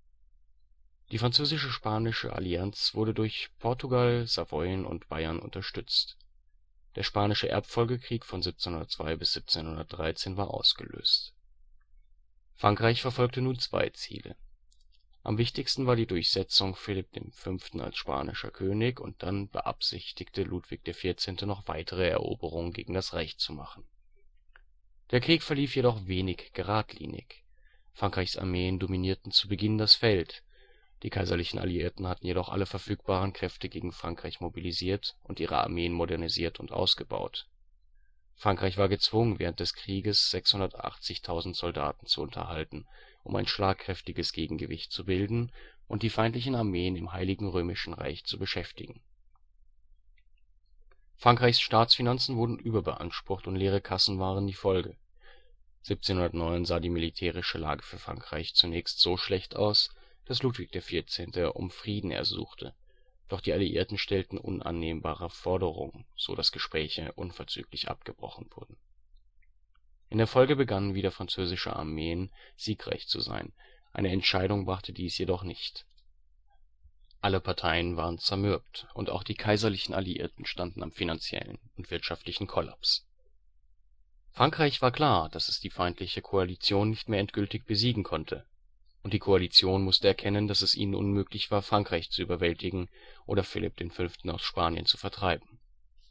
Die französisch-spanische Allianz wurde durch Portugal, Savoyen und Bayern unterstützt. Der Spanische Erbfolgekrieg von siebzehnhundertzwei bis siebzehnhundertdreizehn war ausgelöst. Frankreich verfolgte nun zwei Ziele: Am wichtigsten war die Durchsetzung Philipp der Fünfte. als spanischer König und dann beabsichtigte Ludwig der Vierzehnte. noch weitere Eroberungen gegen das Reich zu machen. Der Krieg verlief jedoch wenig geradlinig. Frankreichs Armeen dominierten zu Beginn das Feld, die kaiserlichen Alliierten hatten jedoch alle verfügbaren Kräfte gegen Frankreich mobilisiert und ihre Armeen modernisiert und ausgebaut. Frankreich war gezwungen, während des Krieges sechshundertachtzigtausend Soldaten zu unterhalten, um ein schlagkräftiges Gegengewicht zu bilden und die feindlichen Armeen im Heiligen Römischen Reich zu beschäftigen. Frankreichs Staatsfinanzen wurden überbeansprucht und leere Kassen waren die Folge. siebzehnhundertneun sah die militärische Lage für Frankreich zunächst so schlecht aus, dass Ludwig der Vierzehnte. um Frieden ersuchte, doch die Alliierten stellten unannehmbare Forderungen, so dass Gespräche unverzüglich abgebrochen wurden. In der Folge begannen wieder französische Armeen siegreich zu sein, eine Entscheidung brachte dies jedoch nicht. Alle Parteien waren zermürbt und auch die kaiserlichen Alliierten standen am finanziellen und wirtschaftlichen Kollaps. Frankreich war klar, dass es die feindliche Koalition nicht mehr endgültig besiegen konnte, und die Koalition musste erkennen, dass es ihnen unmöglich war, Frankreich zu überwältigen oder Philipp der Fünfte. aus Spanien zu vertreiben.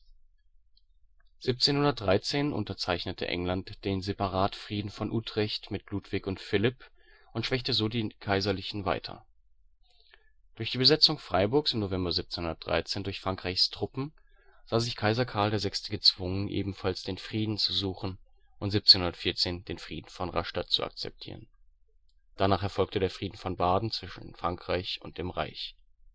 siebzehnhundertdreizehn unterzeichnete England den Separatfrieden von Utrecht mit Ludwig und Philipp und schwächte so die Kaiserlichen weiter. Durch die Besetzung Freiburgs im November siebzehnhundertdreizehn durch Frankreichs Truppen sah sich Kaiser Karl der Sechste. gezwungen, ebenfalls den Frieden zu suchen und siebzehnhundertvierzehn den Frieden von Rastatt zu akzeptieren. Danach erfolgte der Frieden von Baden zwischen Frankreich und dem Reich.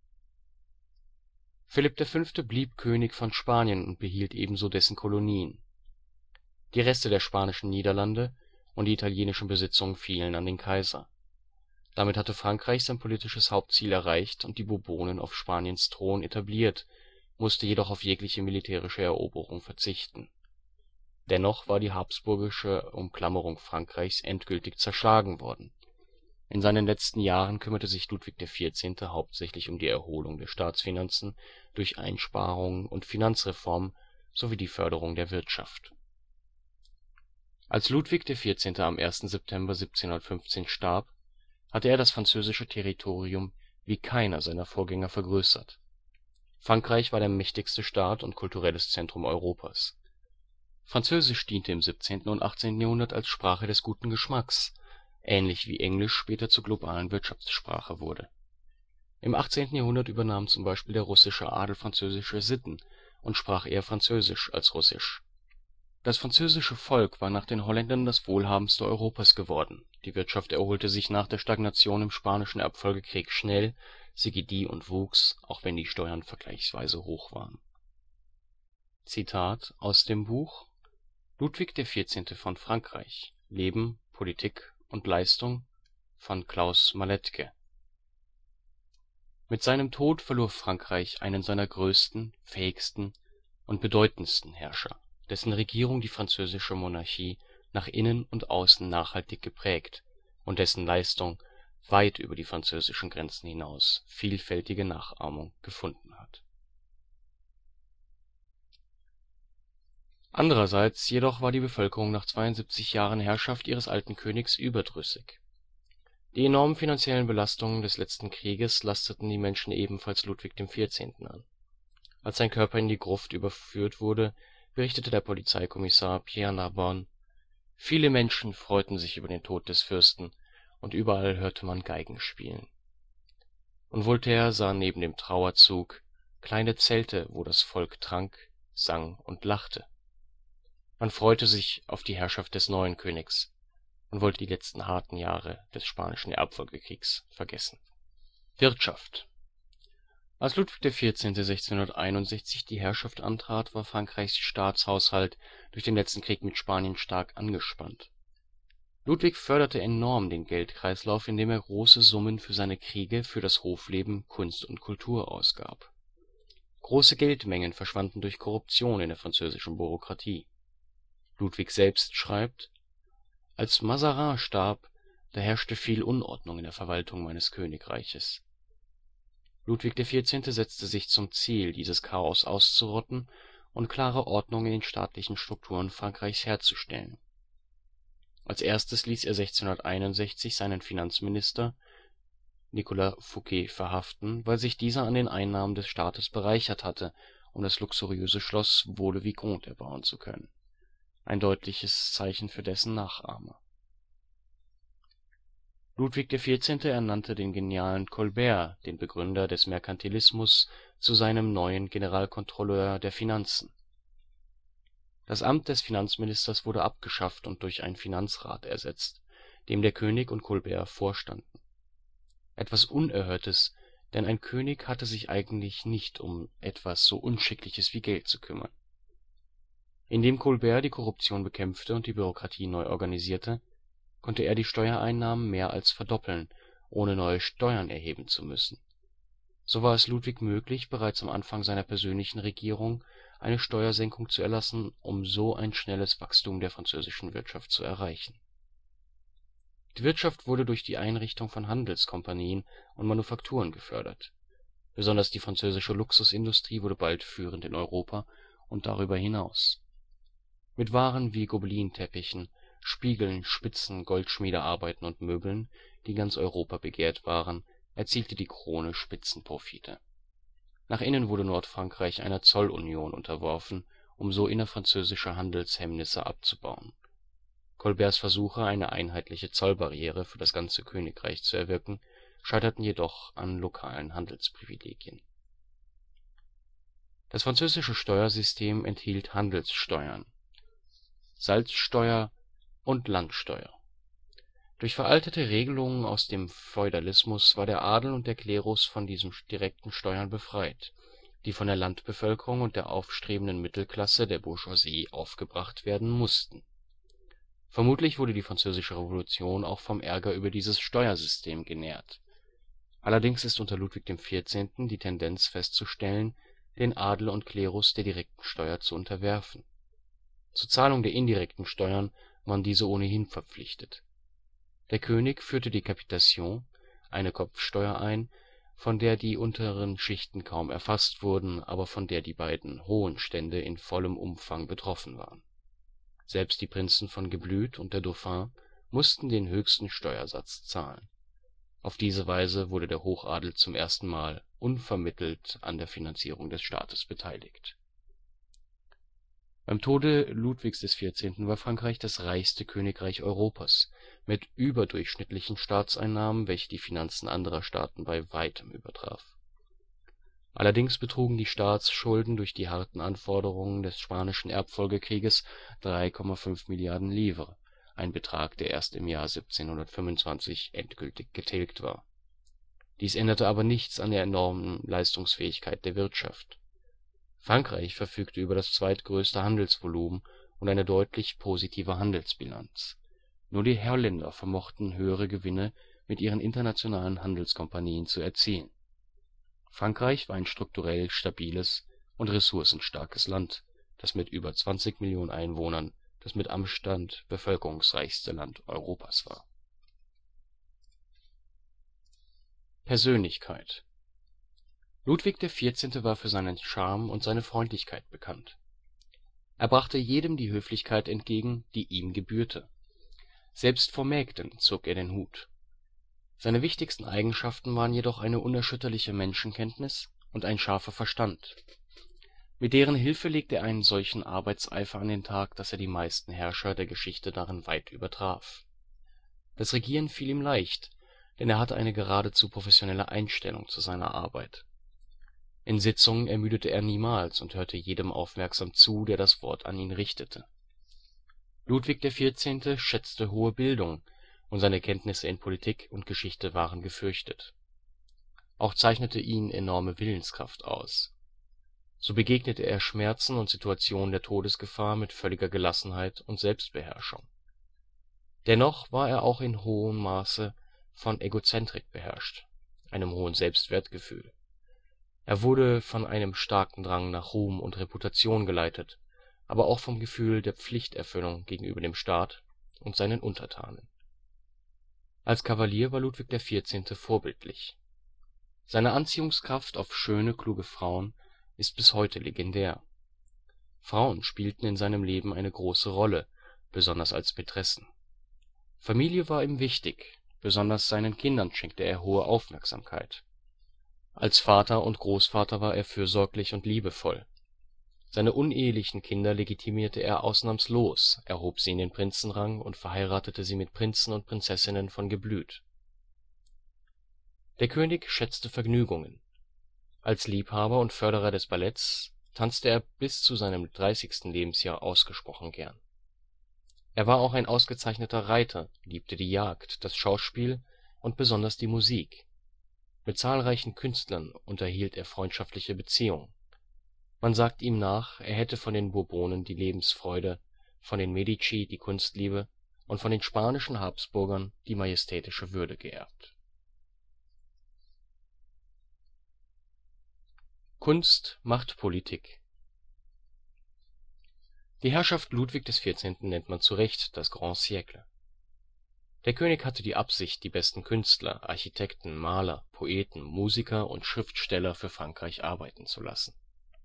Philipp der Fünfte. blieb König von Spanien und behielt ebenso dessen Kolonien. Die Reste der Spanischen Niederlande und die italienischen Besitzungen fielen an den Kaiser. Damit hatte Frankreich sein politisches Hauptziel erreicht und die Bourbonen auf Spaniens Thron etabliert, musste jedoch auf jegliche militärische Eroberung verzichten. Dennoch war die habsburgische Umklammerung Frankreichs endgültig zerschlagen worden. In seinen letzten Jahren kümmerte sich Ludwig der Vierzehnte. hauptsächlich um die Erholung der Staatsfinanzen durch Einsparungen und Finanzreformen sowie die Förderung der Wirtschaft. Als Ludwig der Vierzehnte. am ersten September siebzehnhundertfünfzehn starb, hatte er das französische Territorium wie keiner seiner Vorgänger vergrößert. Frankreich war der mächtigste Staat und kulturelles Zentrum Europas. Französisch diente im siebzehnten und achtzehnten Jahrhundert als Sprache des guten Geschmacks, ähnlich wie Englisch später zur globalen Wirtschaftssprache wurde. Im achtzehnten Jahrhundert übernahm zum Beispiel der russische Adel französische Sitten und sprach eher Französisch als Russisch. Das französische Volk war nach den Holländern das wohlhabendste Europas geworden, die Wirtschaft erholte sich nach der Stagnation im Spanischen Erbfolgekrieg schnell, sie gedieh und wuchs, auch wenn die Steuern vergleichsweise hoch waren. Zitat aus dem Buch Ludwig der Vierzehnte. von Frankreich. Leben, Politik und Leistung von Klaus Maletke. Mit seinem Tod verlor Frankreich einen seiner größten, fähigsten und bedeutendsten Herrscher, dessen Regierung die französische Monarchie nach innen und außen nachhaltig geprägt und dessen Leistung weit über die französischen Grenzen hinaus vielfältige Nachahmung gefunden hat. Andererseits jedoch war die Bevölkerung nach zweiundsiebzig Jahren Herrschaft ihres alten Königs überdrüssig. Die enormen finanziellen Belastungen des letzten Krieges lasteten die Menschen ebenfalls Ludwig dem Vierzehnten. an. Als sein Körper in die Gruft überführt wurde, berichtete der Polizeikommissar Pierre Narbonne: „ Viele Menschen freuten sich über den Tod des Fürsten, und überall hörte man Geigen spielen. “Und Voltaire sah neben dem Trauerzug kleine Zelte, wo das Volk trank, sang und lachte. Man freute sich auf die Herrschaft des neuen Königs und wollte die letzten harten Jahre des Spanischen Erbfolgekriegs vergessen. Wirtschaft. Als Ludwig der Vierzehnte. sechzehnhunderteinundsechzig die Herrschaft antrat, war Frankreichs Staatshaushalt durch den letzten Krieg mit Spanien stark angespannt. Ludwig förderte enorm den Geldkreislauf, indem er große Summen für seine Kriege, für das Hofleben, Kunst und Kultur ausgab. Große Geldmengen verschwanden durch Korruption in der französischen Bürokratie. Ludwig selbst schreibt: „ Als Mazarin starb, da herrschte viel Unordnung in der Verwaltung meines Königreiches. “Ludwig der Vierzehnte. setzte sich zum Ziel, dieses Chaos auszurotten und klare Ordnung in den staatlichen Strukturen Frankreichs herzustellen. Als erstes ließ er sechzehnhunderteinundsechzig seinen Finanzminister Nicolas Fouquet verhaften, weil sich dieser an den Einnahmen des Staates bereichert hatte, um das luxuriöse Schloss Vaux-le-Vicomte erbauen zu können – ein deutliches Zeichen für dessen Nachahmer. Ludwig der Vierzehnte ernannte den genialen Colbert, den Begründer des Merkantilismus, zu seinem neuen Generalkontrolleur der Finanzen. Das Amt des Finanzministers wurde abgeschafft und durch einen Finanzrat ersetzt, dem der König und Colbert vorstanden. Etwas Unerhörtes, denn ein König hatte sich eigentlich nicht um etwas so Unschickliches wie Geld zu kümmern. Indem Colbert die Korruption bekämpfte und die Bürokratie neu organisierte, konnte er die Steuereinnahmen mehr als verdoppeln, ohne neue Steuern erheben zu müssen. So war es Ludwig möglich, bereits am Anfang seiner persönlichen Regierung eine Steuersenkung zu erlassen, um so ein schnelles Wachstum der französischen Wirtschaft zu erreichen. Die Wirtschaft wurde durch die Einrichtung von Handelskompanien und Manufakturen gefördert. Besonders die französische Luxusindustrie wurde bald führend in Europa und darüber hinaus. Mit Waren wie Gobelinteppichen, Spiegeln, Spitzen, Goldschmiedearbeiten und Möbeln, die in ganz Europa begehrt waren, erzielte die Krone Spitzenprofite. Nach innen wurde Nordfrankreich einer Zollunion unterworfen, um so innerfranzösische Handelshemmnisse abzubauen. Colberts Versuche, eine einheitliche Zollbarriere für das ganze Königreich zu erwirken, scheiterten jedoch an lokalen Handelsprivilegien. Das französische Steuersystem enthielt Handelssteuern, Salzsteuer und Landsteuer. Durch veraltete Regelungen aus dem Feudalismus war der Adel und der Klerus von diesen direkten Steuern befreit, die von der Landbevölkerung und der aufstrebenden Mittelklasse, der Bourgeoisie, aufgebracht werden mussten. Vermutlich wurde die Französische Revolution auch vom Ärger über dieses Steuersystem genährt. Allerdings ist unter Ludwig dem Vierzehnten die Tendenz festzustellen, den Adel und Klerus der direkten Steuer zu unterwerfen. Zur Zahlung der indirekten Steuern waren diese ohnehin verpflichtet. Der König führte die Capitation, eine Kopfsteuer ein, von der die unteren Schichten kaum erfasst wurden, aber von der die beiden hohen Stände in vollem Umfang betroffen waren. Selbst die Prinzen von Geblüt und der Dauphin mussten den höchsten Steuersatz zahlen. Auf diese Weise wurde der Hochadel zum ersten Mal unvermittelt an der Finanzierung des Staates beteiligt. Beim Tode Ludwigs des Vierzehnten war Frankreich das reichste Königreich Europas, mit überdurchschnittlichen Staatseinnahmen, welche die Finanzen anderer Staaten bei weitem übertraf. Allerdings betrugen die Staatsschulden durch die harten Anforderungen des Spanischen Erbfolgekrieges drei Komma fünf Milliarden Livres, ein Betrag, der erst im Jahr siebzehnhundertfünfundzwanzig endgültig getilgt war. Dies änderte aber nichts an der enormen Leistungsfähigkeit der Wirtschaft. Frankreich verfügte über das zweitgrößte Handelsvolumen und eine deutlich positive Handelsbilanz. Nur die Holländer vermochten höhere Gewinne mit ihren internationalen Handelskompanien zu erzielen. Frankreich war ein strukturell stabiles und ressourcenstarkes Land, das mit über zwanzig Millionen Einwohnern das mit Abstand bevölkerungsreichste Land Europas war. Persönlichkeit. Ludwig der Vierzehnte war für seinen Charme und seine Freundlichkeit bekannt. Er brachte jedem die Höflichkeit entgegen, die ihm gebührte. Selbst vor Mägden zog er den Hut. Seine wichtigsten Eigenschaften waren jedoch eine unerschütterliche Menschenkenntnis und ein scharfer Verstand. Mit deren Hilfe legte er einen solchen Arbeitseifer an den Tag, dass er die meisten Herrscher der Geschichte darin weit übertraf. Das Regieren fiel ihm leicht, denn er hatte eine geradezu professionelle Einstellung zu seiner Arbeit. In Sitzungen ermüdete er niemals und hörte jedem aufmerksam zu, der das Wort an ihn richtete. Ludwig der Vierzehnte schätzte hohe Bildung, und seine Kenntnisse in Politik und Geschichte waren gefürchtet. Auch zeichnete ihn enorme Willenskraft aus. So begegnete er Schmerzen und Situationen der Todesgefahr mit völliger Gelassenheit und Selbstbeherrschung. Dennoch war er auch in hohem Maße von Egozentrik beherrscht, einem hohen Selbstwertgefühl. Er wurde von einem starken Drang nach Ruhm und Reputation geleitet, aber auch vom Gefühl der Pflichterfüllung gegenüber dem Staat und seinen Untertanen. Als Kavalier war Ludwig der Vierzehnte vorbildlich. Seine Anziehungskraft auf schöne, kluge Frauen ist bis heute legendär. Frauen spielten in seinem Leben eine große Rolle, besonders als Mätressen. Familie war ihm wichtig, besonders seinen Kindern schenkte er hohe Aufmerksamkeit. Als Vater und Großvater war er fürsorglich und liebevoll. Seine unehelichen Kinder legitimierte er ausnahmslos, erhob sie in den Prinzenrang und verheiratete sie mit Prinzen und Prinzessinnen von Geblüt. Der König schätzte Vergnügungen. Als Liebhaber und Förderer des Balletts tanzte er bis zu seinem dreißigsten Lebensjahr ausgesprochen gern. Er war auch ein ausgezeichneter Reiter, liebte die Jagd, das Schauspiel und besonders die Musik. Mit zahlreichen Künstlern unterhielt er freundschaftliche Beziehungen. Man sagt ihm nach, er hätte von den Bourbonen die Lebensfreude, von den Medici die Kunstliebe und von den spanischen Habsburgern die majestätische Würde geerbt. Kunst macht Politik. Die Herrschaft Ludwig des Vierzehnten nennt man zu Recht das Grand Siècle. Der König hatte die Absicht, die besten Künstler, Architekten, Maler, Poeten, Musiker und Schriftsteller für Frankreich arbeiten zu lassen.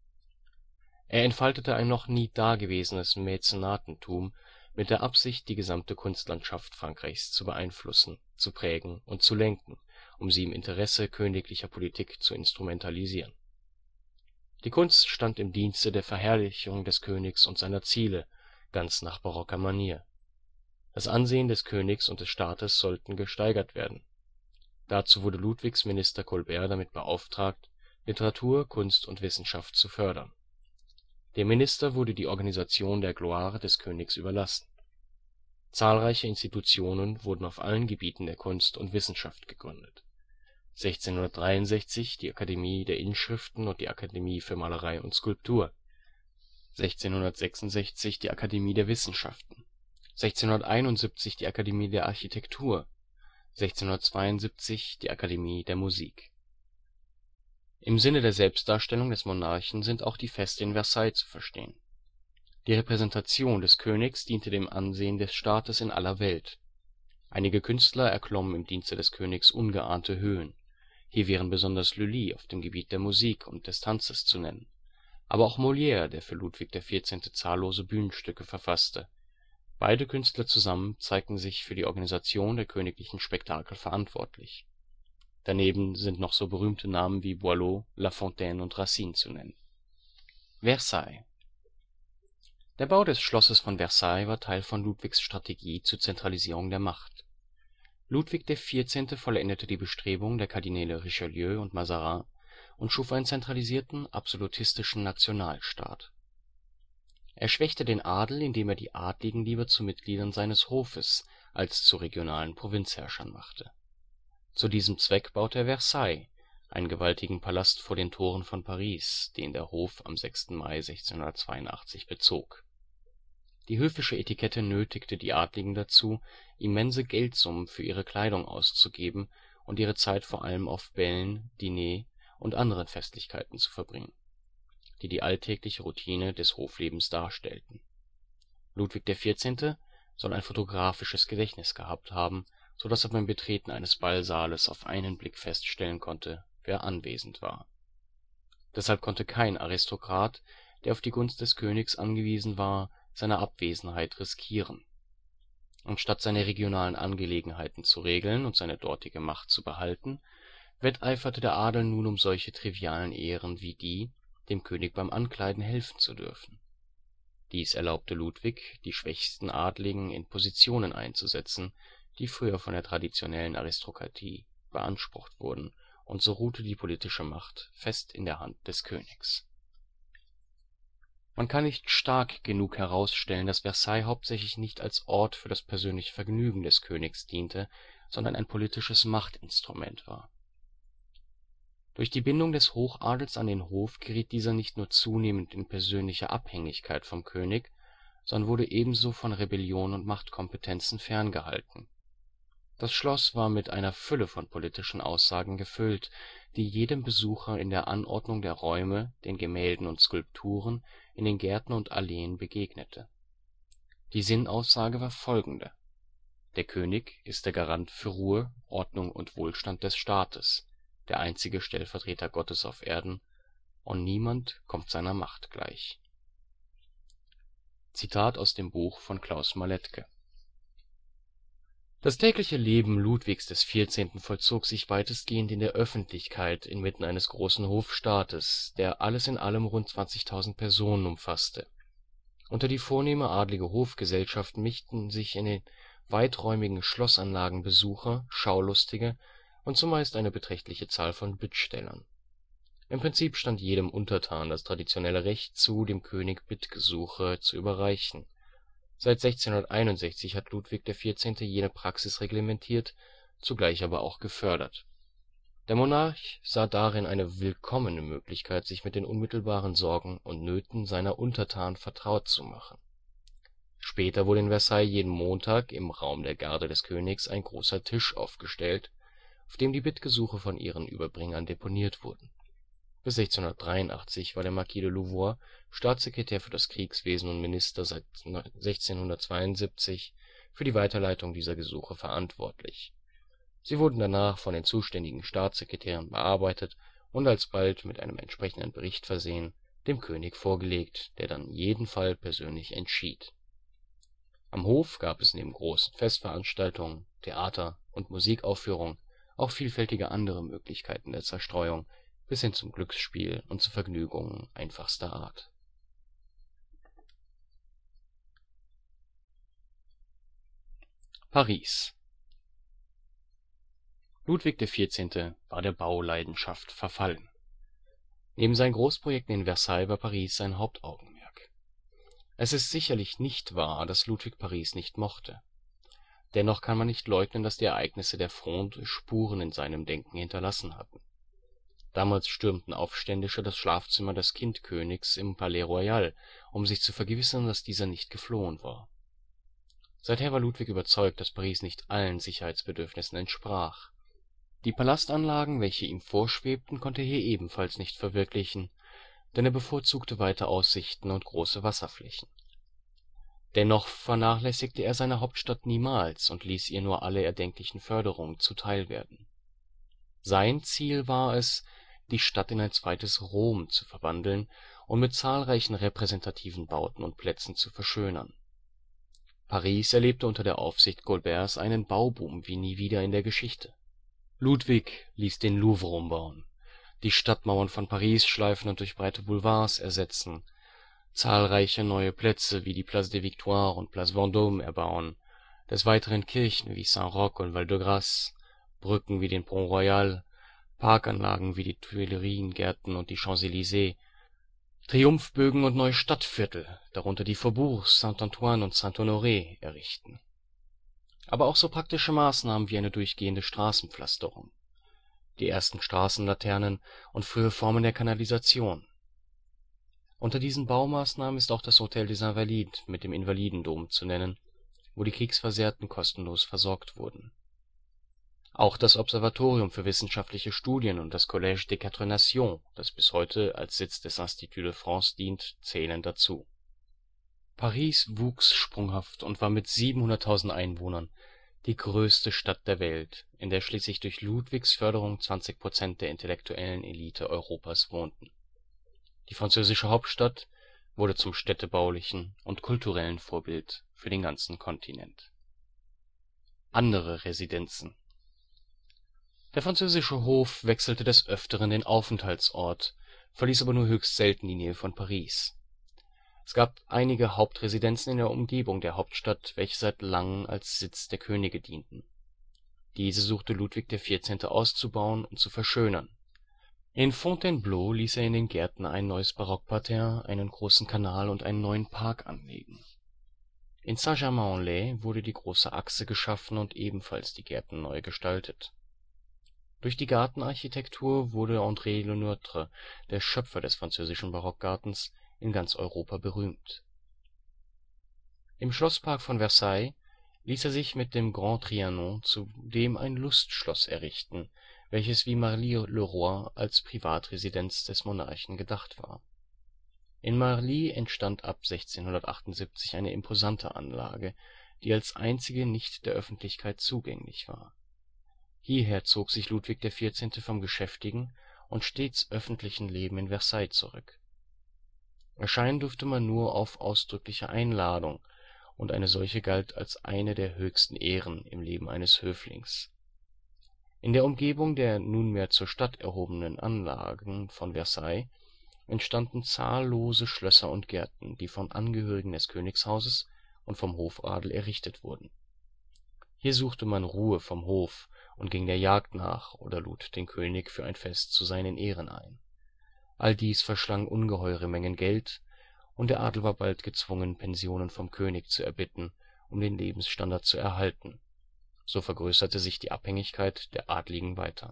Er entfaltete ein noch nie dagewesenes Mäzenatentum mit der Absicht, die gesamte Kunstlandschaft Frankreichs zu beeinflussen, zu prägen und zu lenken, um sie im Interesse königlicher Politik zu instrumentalisieren. Die Kunst stand im Dienste der Verherrlichung des Königs und seiner Ziele, ganz nach barocker Manier. Das Ansehen des Königs und des Staates sollten gesteigert werden. Dazu wurde Ludwigs Minister Colbert damit beauftragt, Literatur, Kunst und Wissenschaft zu fördern. Dem Minister wurde die Organisation der Gloire des Königs überlassen. Zahlreiche Institutionen wurden auf allen Gebieten der Kunst und Wissenschaft gegründet: sechzehnhundertdreiundsechzig die Akademie der Inschriften und die Akademie für Malerei und Skulptur, sechzehnhundertsechsundsechzig die Akademie der Wissenschaften, sechzehnhunderteinundsiebzig die Akademie der Architektur, sechzehnhundertzweiundsiebzig die Akademie der Musik. Im Sinne der Selbstdarstellung des Monarchen sind auch die Feste in Versailles zu verstehen. Die Repräsentation des Königs diente dem Ansehen des Staates in aller Welt. Einige Künstler erklommen im Dienste des Königs ungeahnte Höhen. Hier wären besonders Lully auf dem Gebiet der Musik und des Tanzes zu nennen, aber auch Molière, der für Ludwig der Vierzehnte zahllose Bühnenstücke verfasste. Beide Künstler zusammen zeigten sich für die Organisation der königlichen Spektakel verantwortlich. Daneben sind noch so berühmte Namen wie Boileau, La Fontaine und Racine zu nennen. Versailles. Der Bau des Schlosses von Versailles war Teil von Ludwigs Strategie zur Zentralisierung der Macht. Ludwig der Vierzehnte vollendete die Bestrebungen der Kardinäle Richelieu und Mazarin und schuf einen zentralisierten, absolutistischen Nationalstaat. Er schwächte den Adel, indem er die Adligen lieber zu Mitgliedern seines Hofes als zu regionalen Provinzherrschern machte. Zu diesem Zweck baute er Versailles, einen gewaltigen Palast vor den Toren von Paris, den der Hof am sechsten Mai sechzehnhundertzweiundachtzig bezog. Die höfische Etikette nötigte die Adligen dazu, immense Geldsummen für ihre Kleidung auszugeben und ihre Zeit vor allem auf Bällen, Diners und anderen Festlichkeiten zu verbringen, die die alltägliche Routine des Hoflebens darstellten. Ludwig der Vierzehnte soll ein fotografisches Gedächtnis gehabt haben, so dass er beim Betreten eines Ballsaales auf einen Blick feststellen konnte, wer anwesend war. Deshalb konnte kein Aristokrat, der auf die Gunst des Königs angewiesen war, seine Abwesenheit riskieren. Anstatt seine regionalen Angelegenheiten zu regeln und seine dortige Macht zu behalten, wetteiferte der Adel nun um solche trivialen Ehren wie die, dem König beim Ankleiden helfen zu dürfen. Dies erlaubte Ludwig, die schwächsten Adligen in Positionen einzusetzen, die früher von der traditionellen Aristokratie beansprucht wurden, und so ruhte die politische Macht fest in der Hand des Königs. Man kann nicht stark genug herausstellen, dass Versailles hauptsächlich nicht als Ort für das persönliche Vergnügen des Königs diente, sondern ein politisches Machtinstrument war. Durch die Bindung des Hochadels an den Hof geriet dieser nicht nur zunehmend in persönliche Abhängigkeit vom König, sondern wurde ebenso von Rebellion und Machtkompetenzen ferngehalten. Das Schloss war mit einer Fülle von politischen Aussagen gefüllt, die jedem Besucher in der Anordnung der Räume, den Gemälden und Skulpturen, in den Gärten und Alleen begegnete. Die Sinnaussage war folgende: Der König ist der Garant für Ruhe, Ordnung und Wohlstand des Staates, der einzige Stellvertreter Gottes auf Erden, und niemand kommt seiner Macht gleich. Zitat aus dem Buch von Klaus Maletke. Das tägliche Leben Ludwigs des Vierzehnten vollzog sich weitestgehend in der Öffentlichkeit inmitten eines großen Hofstaates, der alles in allem rund zwanzigtausend Personen umfasste. Unter die vornehme adlige Hofgesellschaft mischten sich in den weiträumigen Schlossanlagen Besucher, Schaulustige und zumeist eine beträchtliche Zahl von Bittstellern. Im Prinzip stand jedem Untertan das traditionelle Recht zu, dem König Bittgesuche zu überreichen. Seit sechzehnhunderteinundsechzig hat Ludwig der Vierzehnte jene Praxis reglementiert, zugleich aber auch gefördert. Der Monarch sah darin eine willkommene Möglichkeit, sich mit den unmittelbaren Sorgen und Nöten seiner Untertanen vertraut zu machen. Später wurde in Versailles jeden Montag im Raum der Garde des Königs ein großer Tisch aufgestellt, auf dem die Bittgesuche von ihren Überbringern deponiert wurden. Bis sechzehnhundertdreiundachtzig war der Marquis de Louvois Staatssekretär für das Kriegswesen und Minister seit sechzehnhundertzweiundsiebzig für die Weiterleitung dieser Gesuche verantwortlich. Sie wurden danach von den zuständigen Staatssekretären bearbeitet und alsbald mit einem entsprechenden Bericht versehen, dem König vorgelegt, der dann jeden Fall persönlich entschied. Am Hof gab es neben großen Festveranstaltungen, Theater - und Musikaufführungen auch vielfältige andere Möglichkeiten der Zerstreuung, bis hin zum Glücksspiel und zu Vergnügungen einfachster Art. Paris. Ludwig der Vierzehnte war der Bauleidenschaft verfallen. Neben seinen Großprojekten in Versailles war Paris sein Hauptaugenmerk. Es ist sicherlich nicht wahr, dass Ludwig Paris nicht mochte. Dennoch kann man nicht leugnen, dass die Ereignisse der Fronde Spuren in seinem Denken hinterlassen hatten. Damals stürmten Aufständische das Schlafzimmer des Kindkönigs im Palais Royal, um sich zu vergewissern, dass dieser nicht geflohen war. Seither war Ludwig überzeugt, dass Paris nicht allen Sicherheitsbedürfnissen entsprach. Die Palastanlagen, welche ihm vorschwebten, konnte er hier ebenfalls nicht verwirklichen, denn er bevorzugte weite Aussichten und große Wasserflächen. Dennoch vernachlässigte er seine Hauptstadt niemals und ließ ihr nur alle erdenklichen Förderungen zuteil werden. Sein Ziel war es, die Stadt in ein zweites Rom zu verwandeln und mit zahlreichen repräsentativen Bauten und Plätzen zu verschönern. Paris erlebte unter der Aufsicht Colberts einen Bauboom wie nie wieder in der Geschichte. Ludwig ließ den Louvre umbauen, die Stadtmauern von Paris schleifen und durch breite Boulevards ersetzen, zahlreiche neue Plätze wie die Place des Victoires und Place Vendôme erbauen, des Weiteren Kirchen wie Saint-Roch und Val-de-Grâce, Brücken wie den Pont Royal, Parkanlagen wie die Tuilerien-Gärten und die Champs-Élysées, Triumphbögen und neue Stadtviertel, darunter die Faubourgs Saint-Antoine und Saint-Honoré, errichten. Aber auch so praktische Maßnahmen wie eine durchgehende Straßenpflasterung, die ersten Straßenlaternen und frühe Formen der Kanalisation. Unter diesen Baumaßnahmen ist auch das Hôtel des Invalides mit dem Invalidendom zu nennen, wo die Kriegsversehrten kostenlos versorgt wurden. Auch das Observatorium für wissenschaftliche Studien und das Collège des Quatre Nations, das bis heute als Sitz des Institut de France dient, zählen dazu. Paris wuchs sprunghaft und war mit siebenhunderttausend Einwohnern die größte Stadt der Welt, in der schließlich durch Ludwigs Förderung zwanzig Prozent der intellektuellen Elite Europas wohnten. Die französische Hauptstadt wurde zum städtebaulichen und kulturellen Vorbild für den ganzen Kontinent. Andere Residenzen. Der französische Hof wechselte des Öfteren den Aufenthaltsort, verließ aber nur höchst selten die Nähe von Paris. Es gab einige Hauptresidenzen in der Umgebung der Hauptstadt, welche seit langem als Sitz der Könige dienten. Diese suchte Ludwig der Vierzehnte auszubauen und zu verschönern. In Fontainebleau ließ er in den Gärten ein neues Barockparterre, einen großen Kanal und einen neuen Park anlegen. In Saint-Germain-en-Laye wurde die Große Achse geschaffen und ebenfalls die Gärten neu gestaltet. Durch die Gartenarchitektur wurde André Le Nôtre, der Schöpfer des französischen Barockgartens, in ganz Europa berühmt. Im Schlosspark von Versailles ließ er sich mit dem Grand Trianon zudem ein Lustschloss errichten, welches wie Marly-le-Roi als Privatresidenz des Monarchen gedacht war. In Marly entstand ab sechzehnhundertachtundsiebzig eine imposante Anlage, die als einzige nicht der Öffentlichkeit zugänglich war. Hierher zog sich Ludwig der Vierzehnte vom geschäftigen und stets öffentlichen Leben in Versailles zurück. Erscheinen durfte man nur auf ausdrückliche Einladung und eine solche galt als eine der höchsten Ehren im Leben eines Höflings. In der Umgebung der nunmehr zur Stadt erhobenen Anlagen von Versailles entstanden zahllose Schlösser und Gärten, die von Angehörigen des Königshauses und vom Hofadel errichtet wurden. Hier suchte man Ruhe vom Hof und ging der Jagd nach oder lud den König für ein Fest zu seinen Ehren ein. All dies verschlang ungeheure Mengen Geld, und der Adel war bald gezwungen, Pensionen vom König zu erbitten, um den Lebensstandard zu erhalten. So vergrößerte sich die Abhängigkeit der Adligen weiter.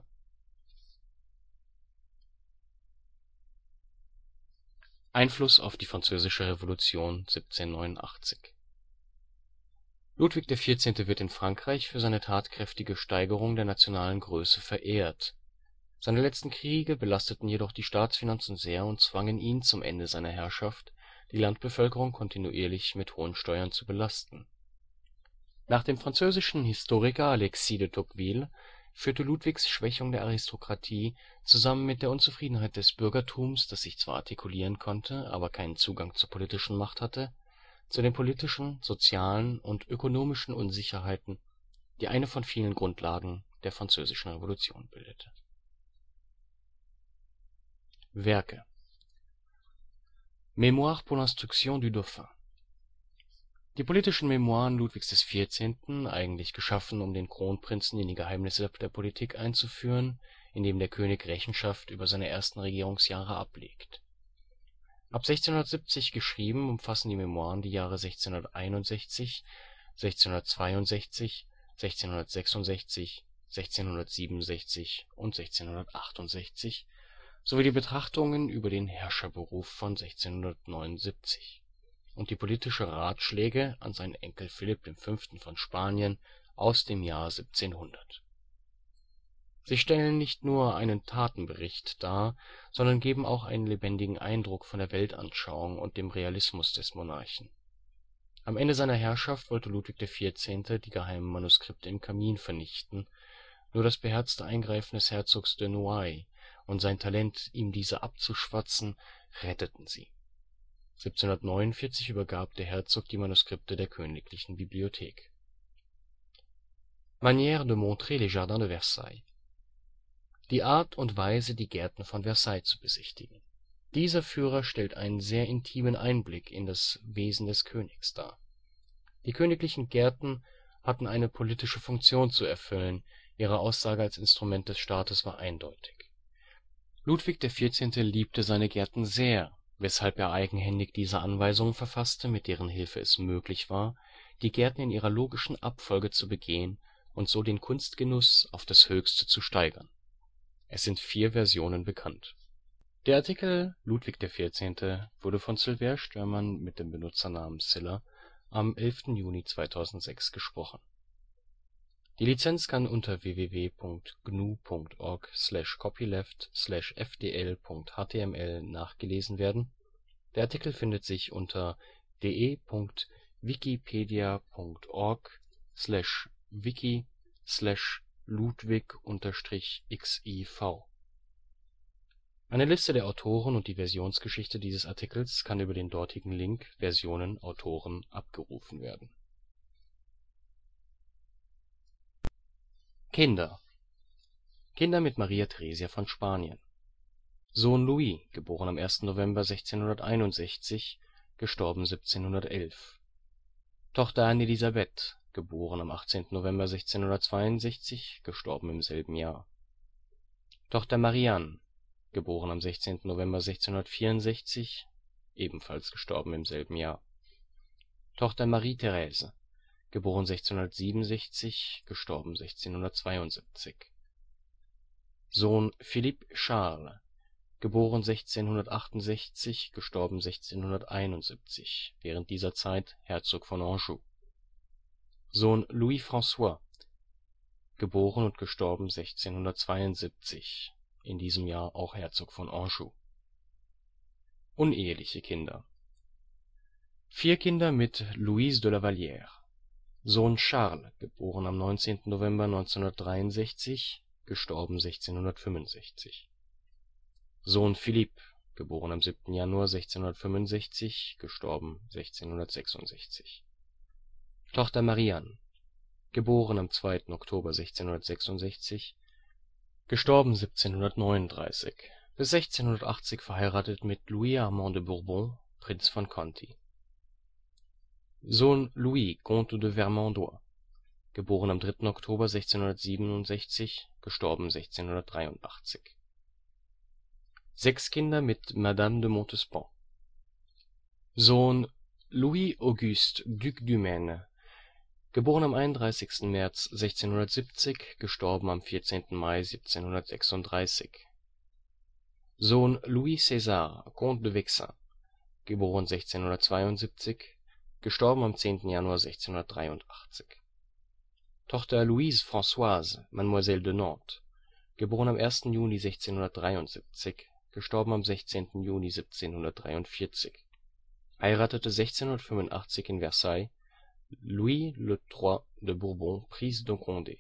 Einfluss auf die Französische Revolution siebzehnhundertneunundachtzig. Ludwig der Vierzehnte wird in Frankreich für seine tatkräftige Steigerung der nationalen Größe verehrt. Seine letzten Kriege belasteten jedoch die Staatsfinanzen sehr und zwangen ihn zum Ende seiner Herrschaft, die Landbevölkerung kontinuierlich mit hohen Steuern zu belasten. Nach dem französischen Historiker Alexis de Tocqueville führte Ludwigs Schwächung der Aristokratie zusammen mit der Unzufriedenheit des Bürgertums, das sich zwar artikulieren konnte, aber keinen Zugang zur politischen Macht hatte, zu den politischen, sozialen und ökonomischen Unsicherheiten, die eine von vielen Grundlagen der Französischen Revolution bildete. Werke: Mémoires pour l'instruction du Dauphin. Die politischen Memoiren Ludwigs des Vierzehnten, eigentlich geschaffen, um den Kronprinzen in die Geheimnisse der Politik einzuführen, indem der König Rechenschaft über seine ersten Regierungsjahre ablegt. Ab sechzehnhundertsiebzig geschrieben, umfassen die Memoiren die Jahre sechzehnhunderteinundsechzig, sechzehnhundertzweiundsechzig, sechzehnhundertsechsundsechzig, sechzehnhundertsiebenundsechzig und sechzehnhundertachtundsechzig sowie die Betrachtungen über den Herrscherberuf von sechzehnhundertneunundsiebzig und die politische Ratschläge an seinen Enkel Philipp der Fünfte von Spanien aus dem Jahr siebzehnhundert. Sie stellen nicht nur einen Tatenbericht dar, sondern geben auch einen lebendigen Eindruck von der Weltanschauung und dem Realismus des Monarchen. Am Ende seiner Herrschaft wollte Ludwig der Vierzehnte die geheimen Manuskripte im Kamin vernichten, nur das beherzte Eingreifen des Herzogs de Noailles und sein Talent, ihm diese abzuschwatzen, retteten sie. siebzehnhundertneunundvierzig übergab der Herzog die Manuskripte der königlichen Bibliothek. Manière de montrer les jardins de Versailles. Die Art und Weise, die Gärten von Versailles zu besichtigen. Dieser Führer stellt einen sehr intimen Einblick in das Wesen des Königs dar. Die königlichen Gärten hatten eine politische Funktion zu erfüllen, ihre Aussage als Instrument des Staates war eindeutig. Ludwig der Vierzehnte liebte seine Gärten sehr, weshalb er eigenhändig diese Anweisungen verfasste, mit deren Hilfe es möglich war, die Gärten in ihrer logischen Abfolge zu begehen und so den Kunstgenuss auf das Höchste zu steigern. Es sind vier Versionen bekannt. Der Artikel Ludwig der Vierzehnte wurde von Sylvain Störmann mit dem Benutzernamen Silla am elften Juni zweitausendsechs gesprochen. Die Lizenz kann unter w w w punkt g n u punkt org slash copyleft slash f d l punkt h t m l nachgelesen werden. Der Artikel findet sich unter d e punkt wikipedia punkt org slash wiki slash ludwig-xiv. Eine Liste der Autoren und die Versionsgeschichte dieses Artikels kann über den dortigen Link Versionen Autoren abgerufen werden. Kinder Kinder mit Maria Theresia von Spanien. Sohn Louis, geboren am ersten November sechzehnhunderteinundsechzig, gestorben siebzehnhundertelf. Tochter Anne-Elisabeth, geboren am achtzehnten November sechzehnhundertzweiundsechzig, gestorben im selben Jahr. Tochter Marianne, geboren am sechzehnten November sechzehnhundertvierundsechzig, ebenfalls gestorben im selben Jahr. Tochter Marie-Thérèse, geboren sechzehnhundertsiebenundsechzig, gestorben sechzehnhundertzweiundsiebzig. Sohn Philippe Charles, geboren sechzehnhundertachtundsechzig, gestorben sechzehnhunderteinundsiebzig, während dieser Zeit Herzog von Anjou. Sohn Louis François, geboren und gestorben sechzehnhundertzweiundsiebzig, in diesem Jahr auch Herzog von Anjou. Uneheliche Kinder. Vier Kinder mit Louise de la Vallière. Sohn Charles, geboren am neunzehnten November neunzehnhundertdreiundsechzig, gestorben sechzehnhundertfünfundsechzig. Sohn Philippe, geboren am siebten Januar sechzehnhundertfünfundsechzig, gestorben sechzehnhundertsechsundsechzig. Tochter Marianne (* am zweiten Oktober sechzehnhundertsechsundsechzig; † siebzehnhundertneununddreißig), bis sechzehnhundertachtzig verheiratet mit Louis Armand de Bourbon, Prinz von Conti Sohn Louis, Comte de Vermandois (* am dritten Oktober sechzehnhundertsiebenundsechzig; † sechzehnhundertdreiundachtzig) Sechs Kinder mit Madame de Montespan. Sohn Louis Auguste, Duc du Maine (* am einunddreißigsten März sechzehnhundertsiebzig; † vierzehnten Mai siebzehnhundertsechsunddreißig) Sohn Louis César, Comte de Vexin (* sechzehnhundertzweiundsiebzig; † zehnten Januar sechzehnhundertdreiundachtzig) Tochter Louise Françoise, Mademoiselle de Nantes (* am ersten Juni sechzehnhundertdreiundsiebzig; † sechzehnten Juni siebzehnhundertdreiundvierzig), heiratete sechzehnhundertfünfundachtzig in Versailles Louis le trois de Bourbon, Prince de Condé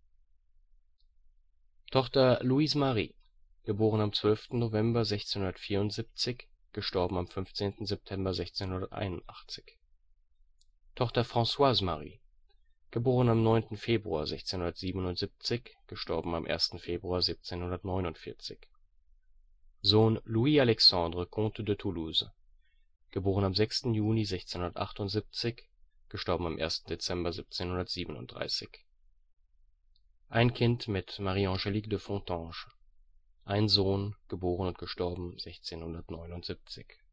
Tochter Louise Marie (* am zwölften November sechzehnhundertvierundsiebzig; † fünfzehnten September sechzehnhunderteinundachtzig) Tochter Françoise Marie (* am neunten Februar sechzehnhundertsiebenundsiebzig; † ersten Februar siebzehnhundertneunundvierzig) Sohn Louis Alexandre, Comte de Toulouse (* am sechsten Juni sechzehnhundertachtundsiebzig; † ersten Dezember siebzehnhundertsiebenunddreißig) Ein Kind mit Marie-Angélique de Fontanges. Ein Sohn, geboren und † sechzehnhundertneunundsiebzig